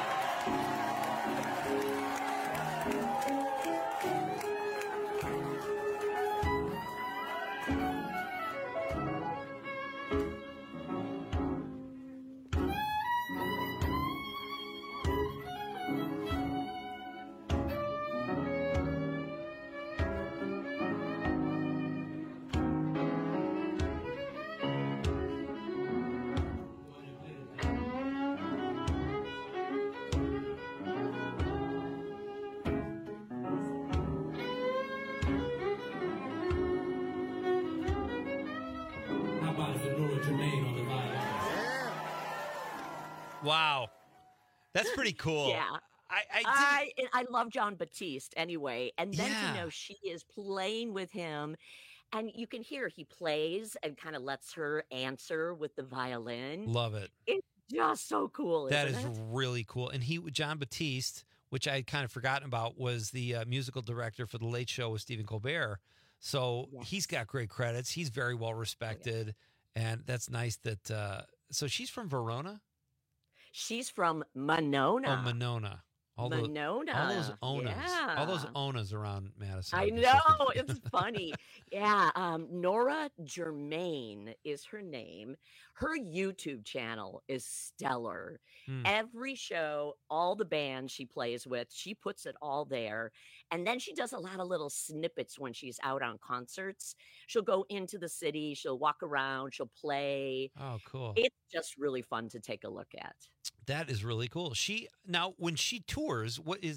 Wow. That's pretty cool. Yeah. I love John Batiste anyway. And then Yeah. to know she is playing with him. And you can hear he plays and kind of lets her answer with the violin. Love it. It's just so cool. That isn't is it? really cool. And John Batiste, which I had kind of forgotten about, was the musical director for The Late Show with Stephen Colbert. So he's got great credits. He's very well respected. And that's nice that, so she's from Verona? She's from Monona. Oh, Monona. Monona. All those Onas. Yeah. All those Onas around Madison. I know. It's funny. Yeah. Nora Germain is her name. Her YouTube channel is stellar. Every show, all the bands she plays with, she puts it all there. And then she does a lot of little snippets when she's out on concerts. She'll go into the city, she'll walk around, she'll play. Oh, cool. It's just really fun to take a look at. That is really cool. Now when she tours,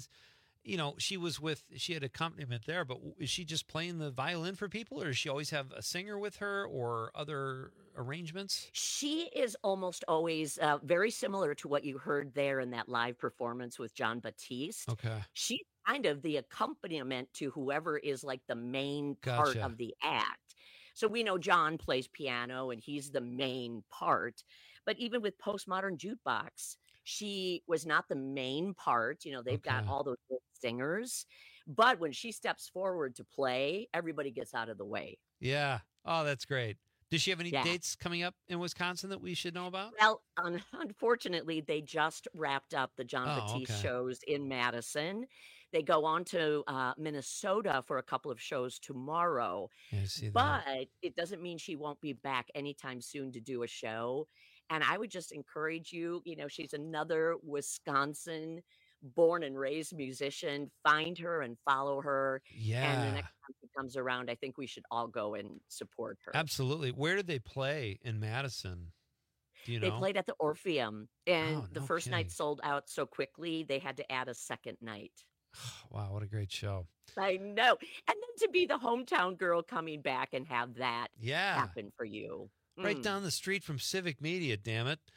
she had accompaniment there, but is she just playing the violin for people, or does she always have a singer with her or other arrangements? She is almost always very similar to what you heard there in that live performance with John Batiste. Okay. She's kind of the accompaniment to whoever is like the main part Gotcha. of the act. So we know John plays piano and he's the main part. But even with Postmodern Jukebox, she was not the main part. They've got Okay. all those good singers. But when she steps forward to play, everybody gets out of the way. Yeah. Oh, that's great. Does she have any Yeah. dates coming up in Wisconsin that we should know about? Well, unfortunately, they just wrapped up the John Oh, Batiste okay. shows in Madison. They go on to Minnesota for a couple of shows tomorrow. Yeah, I see that. But it doesn't mean she won't be back anytime soon to do a show. And I would just encourage you, she's another Wisconsin born and raised musician. Find her and follow her. And Yeah. the next time she comes around, I think we should all go and support her. Absolutely. Where did they play in Madison? Do you know? They played at the Orpheum, and Oh, the no first kidding. night sold out so quickly, they had to add a second night. Wow, what a great show. I know. And then to be the hometown girl coming back and have that Yeah. happen for you. Right Mm. down the street from Civic Media, damn it.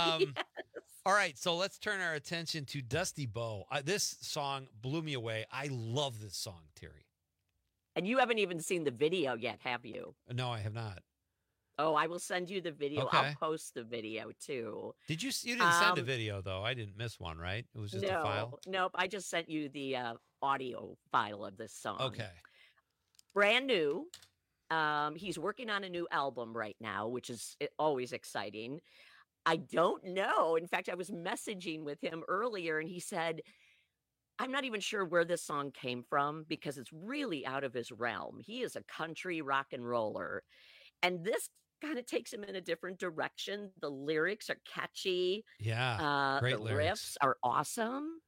All right, so let's turn our attention to Dusty Bow. This song blew me away. I love this song, Terry. And you haven't even seen the video yet, have you? No, I have not. Oh, I will send you the video. Okay. I'll post the video too. You didn't send a video, though. I didn't miss one, right? It was just a file? Nope. I just sent you the audio file of this song. Okay. Brand new. He's working on a new album right now, which is always exciting. I don't know. In fact, I was messaging with him earlier and he said, I'm not even sure where this song came from because it's really out of his realm. He is a country rock and roller. And this kind of takes him in a different direction. The lyrics are catchy. Yeah. Great the lyrics. riffs are awesome.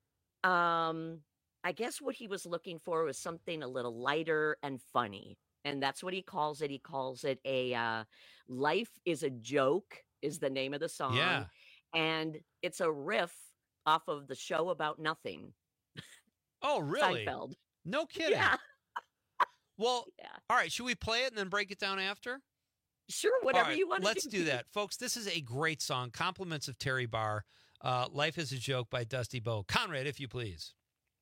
I guess what he was looking for was something a little lighter and funny. And that's what he calls it. He calls it a Life is a Joke is the name of the song. Yeah. And it's a riff off of the show about nothing. Oh, really? Seinfeld. No kidding. Yeah. Well, all right. Should we play it and then break it down after? Sure, whatever you want to do. Let's do that. Folks, this is a great song. Compliments of Terry Barr. Life is a Joke by Dusty Bow. Conrad, if you please.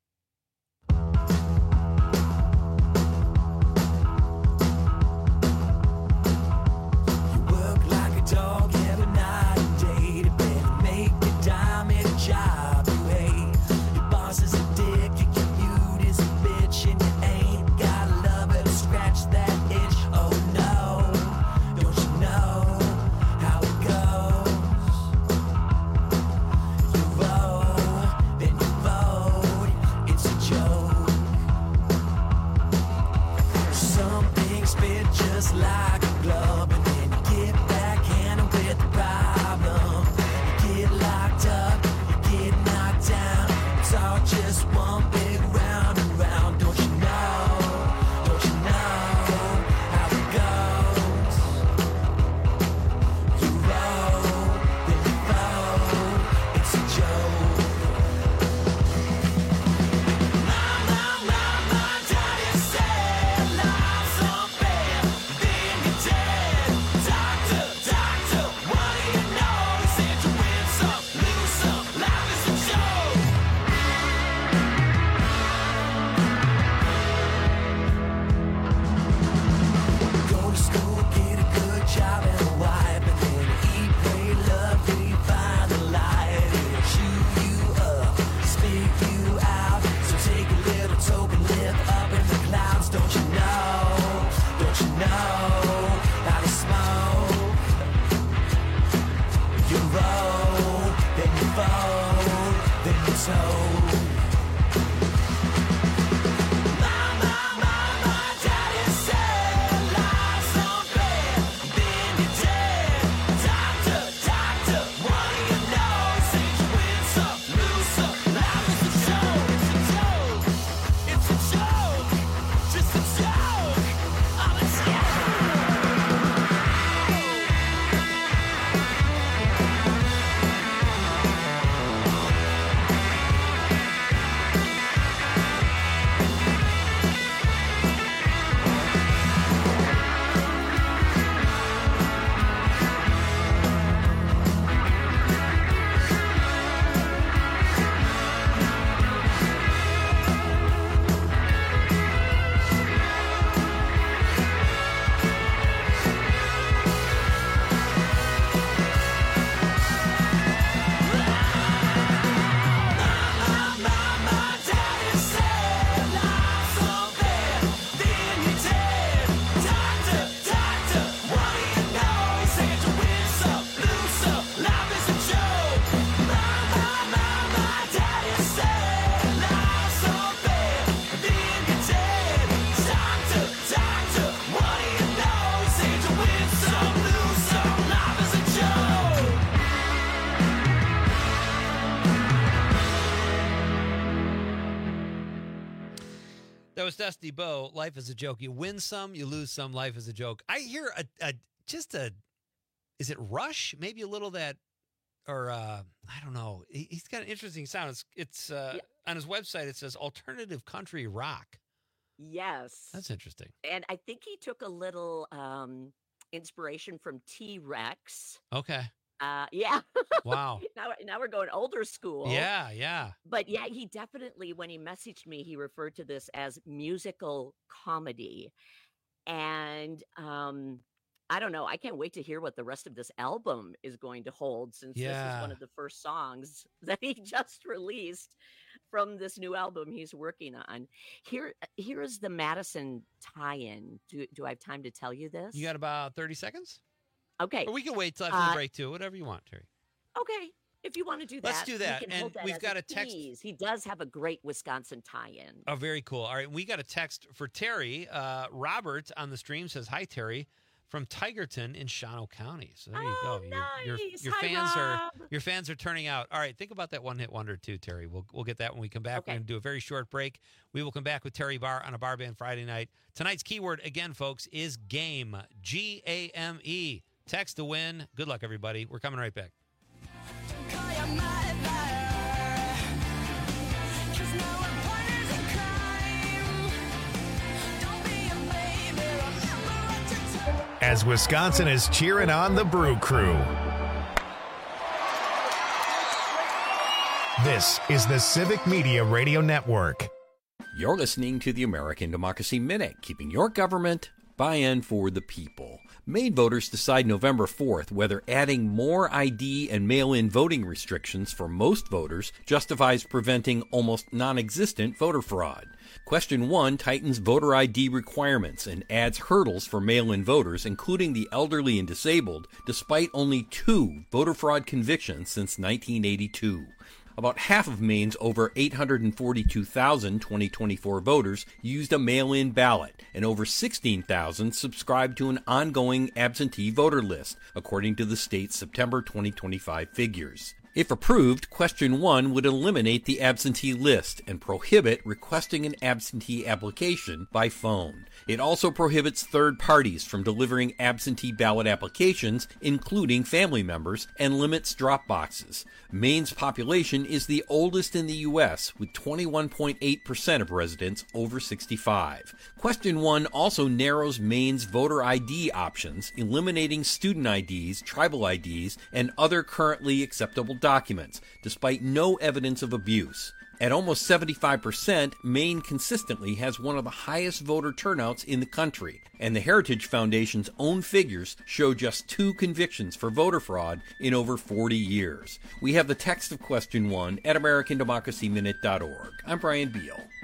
Work like a dog every night and day to better make a dime at a job you hate. Your boss is a That was Dusty Bo. Life is a joke. You win some, you lose some. Life is a joke. I hear is it Rush? Maybe a little that, or I don't know. He's got an interesting sound. It's on his website. It says alternative country rock. Yes, that's interesting. And I think he took a little inspiration from T-Rex. Okay. Yeah. Wow. Now we're going older school. Yeah. But yeah, he definitely, when he messaged me, he referred to this as musical comedy. And I don't know. I can't wait to hear what the rest of this album is going to hold, since this is one of the first songs that he just released from this new album he's working on. Here is the Madison tie-in. Do I have time to tell you this? You got about 30 seconds? Okay. Or we can wait till after the break, too. Whatever you want, Terry. Okay. If you want to do that. Let's do that. And we've got a text. Tease. He does have a great Wisconsin tie-in. Oh, very cool. All right. We got a text for Terry. Robert on the stream says, "Hi, Terry, from Tigerton in Shawano County." So there you go. Nice. Your fans are turning out. All right. Think about that one-hit wonder, too, Terry. We'll get that when we come back. Okay. We're going to do a very short break. We will come back with Terry Barr on a Bar Band Friday night. Tonight's keyword, again, folks, is game. GAME. Text to win. Good luck, everybody. We're coming right back. As Wisconsin is cheering on the Brew Crew. This is the Civic Media Radio Network. You're listening to the American Democracy Minute, keeping your government buy-in for the people. Maine voters decide November 4th whether adding more ID and mail-in voting restrictions for most voters justifies preventing almost non-existent voter fraud. Question 1 tightens voter ID requirements and adds hurdles for mail-in voters, including the elderly and disabled, despite only 2 voter fraud convictions since 1982. About half of Maine's over 842,000 2024 voters used a mail-in ballot, and over 16,000 subscribed to an ongoing absentee voter list, according to the state's September 2025 figures. If approved, Question 1 would eliminate the absentee list and prohibit requesting an absentee application by phone. It also prohibits third parties from delivering absentee ballot applications, including family members, and limits drop boxes. Maine's population is the oldest in the U.S., with 21.8% of residents over 65. Question 1 also narrows Maine's voter ID options, eliminating student IDs, tribal IDs, and other currently acceptable documents, despite no evidence of abuse. At almost 75%, Maine consistently has one of the highest voter turnouts in the country, and the Heritage Foundation's own figures show just 2 convictions for voter fraud in over 40 years. We have the text of Question 1 at AmericanDemocracyMinute.org. I'm Brian Beal.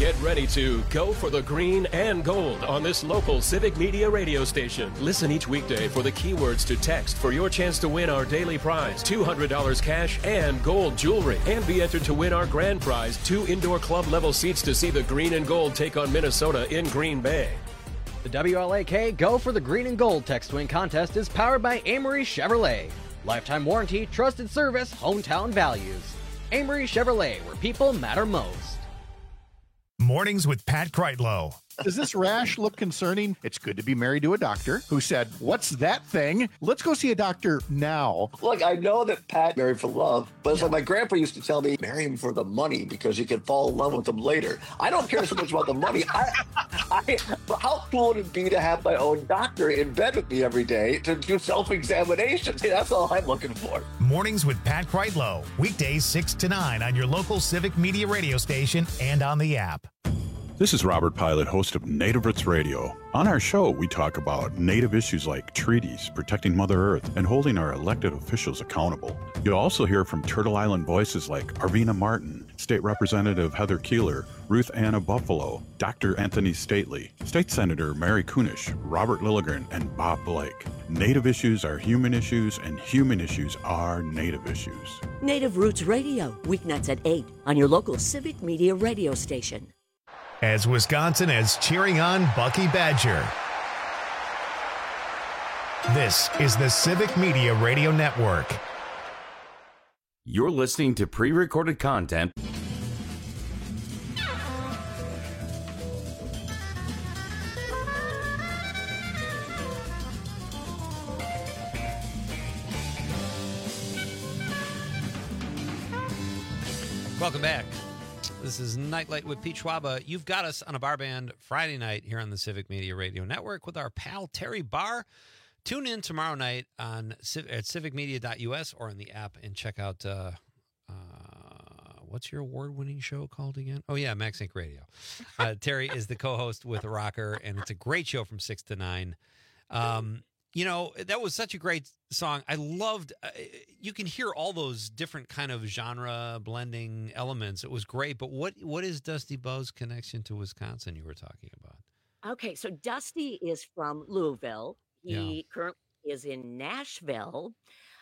Get ready to go for the green and gold on this local Civic Media radio station. Listen each weekday for the keywords to text for your chance to win our daily prize, $200 cash and gold jewelry. And be entered to win our grand prize, 2 indoor club level seats to see the green and gold take on Minnesota in Green Bay. The WLAK Go for the Green and Gold text win contest is powered by Amory Chevrolet. Lifetime warranty, trusted service, hometown values. Amory Chevrolet, where people matter most. Mornings with Pat Kreitlow. Does this rash look concerning? It's good to be married to a doctor who said, "What's that thing? Let's go see a doctor now." Look, I know that Pat married for love, but it's like my grandpa used to tell me, marry him for the money because you can fall in love with him later. I don't care so much about the money. How cool would it be to have my own doctor in bed with me every day to do self-examinations? That's all I'm looking for. Mornings with Pat Kreitlow. Weekdays 6 to 9 on your local Civic Media radio station and on the app. This is Robert Pilot, host of Native Roots Radio. On our show, we talk about Native issues like treaties, protecting Mother Earth, and holding our elected officials accountable. You'll also hear from Turtle Island voices like Arvina Martin, State Representative Heather Keeler, Ruth Anna Buffalo, Dr. Anthony Stately, State Senator Mary Kunish, Robert Lilligren, and Bob Blake. Native issues are human issues, and human issues are Native issues. Native Roots Radio, weeknights at 8 on your local Civic Media radio station. As Wisconsin is cheering on Bucky Badger. This is the Civic Media Radio Network. You're listening to pre-recorded content. Welcome back. This is Nightlight with Pete Schwaba. You've got us on a bar band Friday night here on the Civic Media Radio Network with our pal Terry Barr. Tune in tomorrow night on at civicmedia.us or on the app and check out what's your award-winning show called again? Oh, yeah, Max Inc. Radio. Terry is the co-host with Rocker, and it's a great show from 6 to 9. You know, that was such a great song. I loved, you can hear all those different kind of genre blending elements. It was great. But what is Dusty Bowe's connection to Wisconsin you were talking about? Okay, so Dusty is from Louisville. He currently is in Nashville.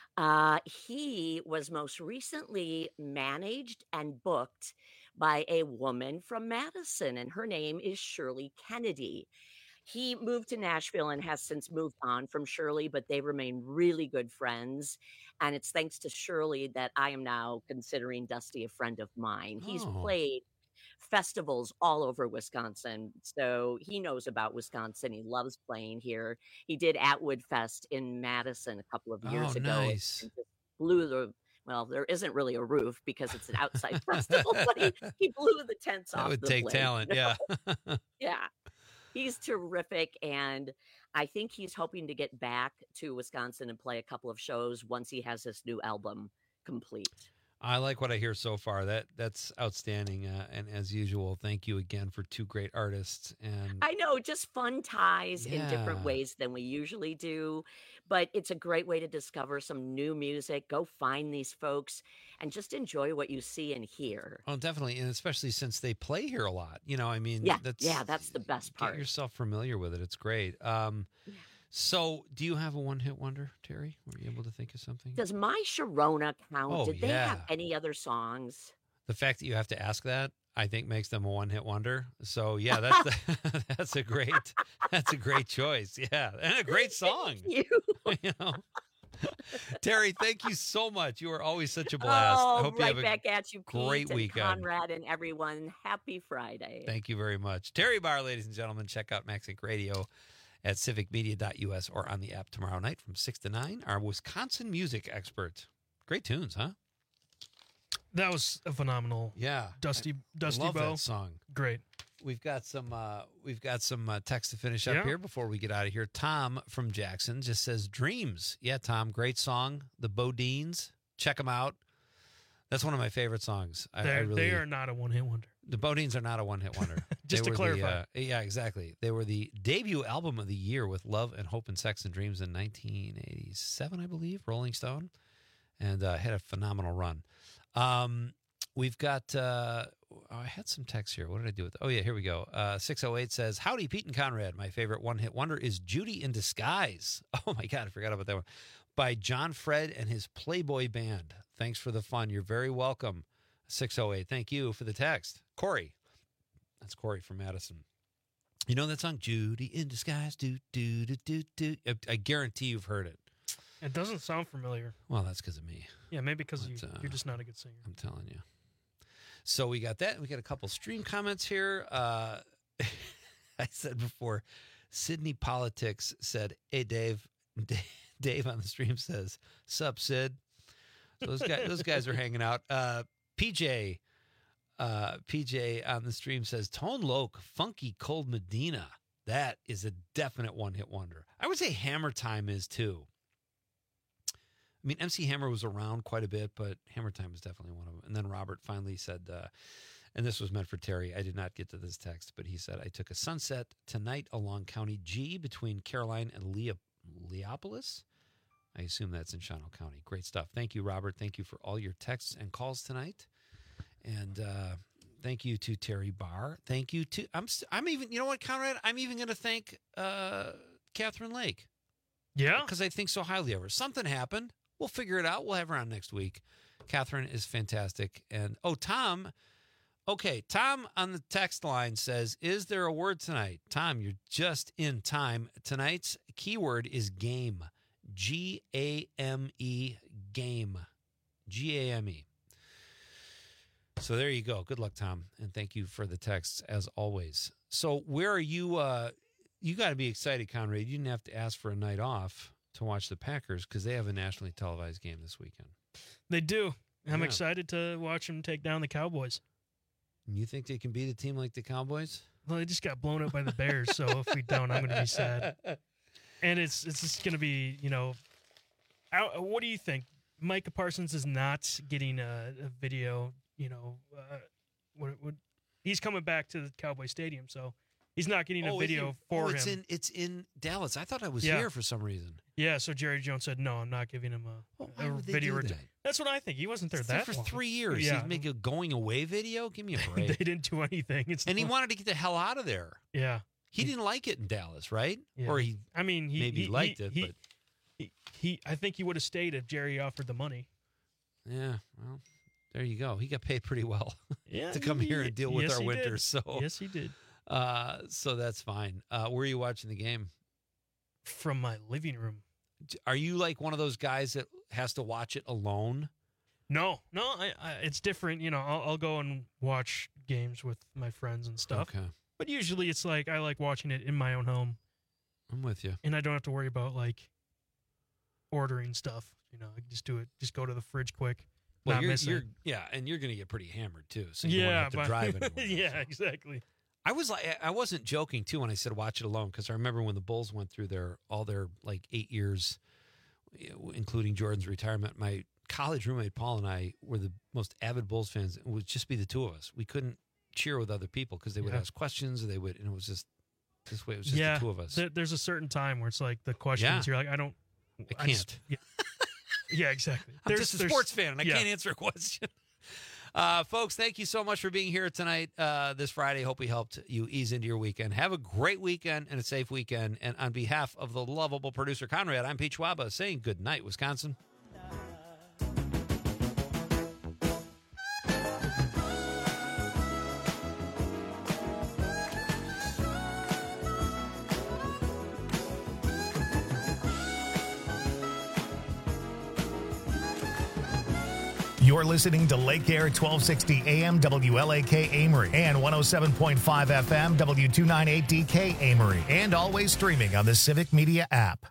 He was most recently managed and booked by a woman from Madison, and her name is Shirley Kennedy. He moved to Nashville and has since moved on from Shirley, but they remain really good friends. And it's thanks to Shirley that I am now considering Dusty a friend of mine. He's played festivals all over Wisconsin, so he knows about Wisconsin. He loves playing here. He did Atwood Fest in Madison a couple of years ago. Nice. And just blew the well, there isn't really a roof because it's an outside festival, but he blew the tents off. That would the take place, talent, you know? yeah. Yeah. He's terrific, and I think he's hoping to get back to Wisconsin and play a couple of shows once he has this new album complete. I like what I hear so far. That's outstanding. And as usual, thank you again for two great artists. And I know, just fun ties in different Yeah. ways than we usually do, but it's a great way to discover some new music. Go find these folks and just enjoy what you see and hear. Oh, definitely, and especially since they play here a lot. You know, I mean, Yeah, that's the best part. Get yourself familiar with it. It's great. So, do you have a one-hit wonder, Terry? Were you able to think of something? Does My Sharona count? Oh, Did they have yeah. any other songs? The fact that you have to ask that, I think, makes them a one-hit wonder. So, yeah, that's that's a great choice. Yeah, and a great song. You. You know, Terry, thank you so much. You are always such a blast. Oh, I hope you right have a back at you, Pete, great and weekend. Conrad and everyone. Happy Friday. Thank you very much. Terry Barr, ladies and gentlemen. Check out Max Inc. Radio at civicmedia.us or on the app tomorrow night from 6 to 9. Our Wisconsin music expert. Great tunes, huh? That was a phenomenal. Dusty love Bowe that song. Great. We've got some text to finish up Yeah. here before we get out of here. Tom from Jackson just says Dreams. Yeah, Tom, great song. The Bodines. Check them out. That's one of my favorite songs. They are not a one-hit wonder. The Bodines are not a one-hit wonder. Just They to were clarify. yeah, exactly. They were the debut album of the year with Love and Hope and Sex and Dreams in 1987, I believe, Rolling Stone, and had a phenomenal run. We've got I had some text here. What did I do with it? Oh, yeah, here we go. 608 says, howdy, Pete and Conrad. My favorite one-hit wonder is Judy in Disguise. Oh, my God, I forgot about that one. By John Fred and his Playboy Band. Thanks for the fun. You're very welcome. 608, thank you for the text. Corey. That's Corey from Madison. You know that song, Judy in Disguise? Do, do, do, do, do. I guarantee you've heard it. It doesn't sound familiar. Well, that's because of me. Yeah, maybe because you're just not a good singer. I'm telling you. So we got that. We got a couple stream comments here. I said before, Sydney Politics said, hey, Dave. Dave on the stream says, sup, Sid. So those guys are hanging out. PJ on the stream says, Tone Loc, Funky Cold Medina. That is a definite one-hit wonder. I would say Hammer Time is, too. I mean, MC Hammer was around quite a bit, but Hammer Time is definitely one of them. And then Robert finally said, and this was meant for Terry. I did not get to this text, but he said, I took a sunset tonight along County G between Caroline and Leopolis. I assume that's in Shawano County. Great stuff. Thank you, Robert. Thank you for all your texts and calls tonight. And thank you to Terry Barr. Thank you to, I'm even, you know what, Conrad? I'm even going to thank Catherine Lake. Yeah? Because I think so highly of her. Something happened. We'll figure it out. We'll have her on next week. Catherine is fantastic. And, Tom. Okay, Tom on the text line says, is there a word tonight? Tom, you're just in time. Tonight's keyword is game. G-A-M-E, game. G-A-M-E. So there you go. Good luck, Tom. And thank you for the texts, as always. So where are you? You got to be excited, Conrad. You didn't have to ask for a night off to watch the Packers because they have a nationally televised game this weekend. They do. I'm excited to watch them take down the Cowboys. You think they can beat a team like the Cowboys? Well, they just got blown up by the Bears, so if we don't, I'm going to be sad. And it's just going to be, what do you think? Micah Parsons is not getting a video, he's coming back to the Cowboy Stadium, so he's not getting a video for him. It's in Dallas. I thought I was here for some reason. Yeah, so Jerry Jones said, no, I'm not giving him a video. That's what I think. He wasn't there that for long. 3 years. Yeah. He'd make a going away video? Give me a break. They didn't do anything. He wanted to get the hell out of there. Yeah. He didn't like it in Dallas, right? Yeah. Or he liked it, but I think he would have stayed if Jerry offered the money. Yeah, well, there you go. He got paid pretty well to come here and deal with our winters. So yes, he did. So that's fine. Where are you watching the game? From my living room. Are you like one of those guys that has to watch it alone? No, it's different. I'll go and watch games with my friends and stuff. Okay. But usually it's like I like watching it in my own home. I'm with you. And I don't have to worry about like ordering stuff. I can just do it. Just go to the fridge quick. Well, not miss it. and you're going to get pretty hammered too. So you don't have to drive anymore. Yeah, exactly. I wasn't joking too when I said watch it alone because I remember when the Bulls went through all their like 8 years, including Jordan's retirement. My college roommate Paul and I were the most avid Bulls fans. It would just be the two of us. We couldn't cheer with other people because they would ask questions, or and it was just this way. It was just the two of us. There's a certain time where it's like the questions. You're like, I can't. Yeah, exactly. I'm just a sports fan, and I can't answer a question. Folks, thank you so much for being here tonight, this Friday. Hope we helped you ease into your weekend. Have a great weekend and a safe weekend. And on behalf of the lovable producer, Conrad, I'm Pete Schwaba saying good night, Wisconsin. You're listening to Lake Air 1260 AM WLAK Amory and 107.5 FM W298DK Amory, and always streaming on the Civic Media app.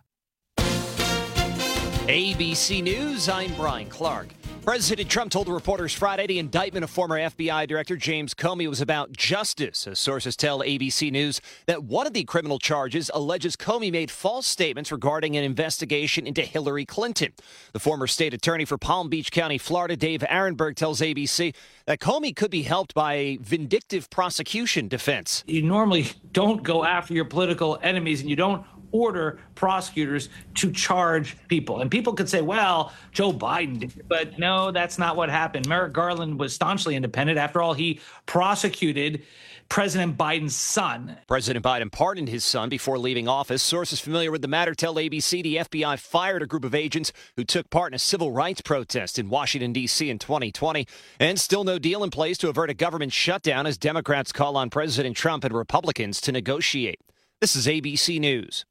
ABC News, I'm Brian Clark. President Trump told reporters Friday the indictment of former FBI Director James Comey was about justice. As sources tell ABC News that one of the criminal charges alleges Comey made false statements regarding an investigation into Hillary Clinton. The former state attorney for Palm Beach County, Florida, Dave Arenberg, tells ABC that Comey could be helped by a vindictive prosecution defense. You normally don't go after your political enemies, and you don't order prosecutors to charge people. And people could say, well, Joe Biden did it. But no, that's not what happened. Merrick Garland was staunchly independent. After all, he prosecuted President Biden's son. President Biden pardoned his son before leaving office. Sources familiar with the matter tell ABC the FBI fired a group of agents who took part in a civil rights protest in Washington, D.C. in 2020. And still no deal in place to avert a government shutdown as Democrats call on President Trump and Republicans to negotiate. This is ABC News.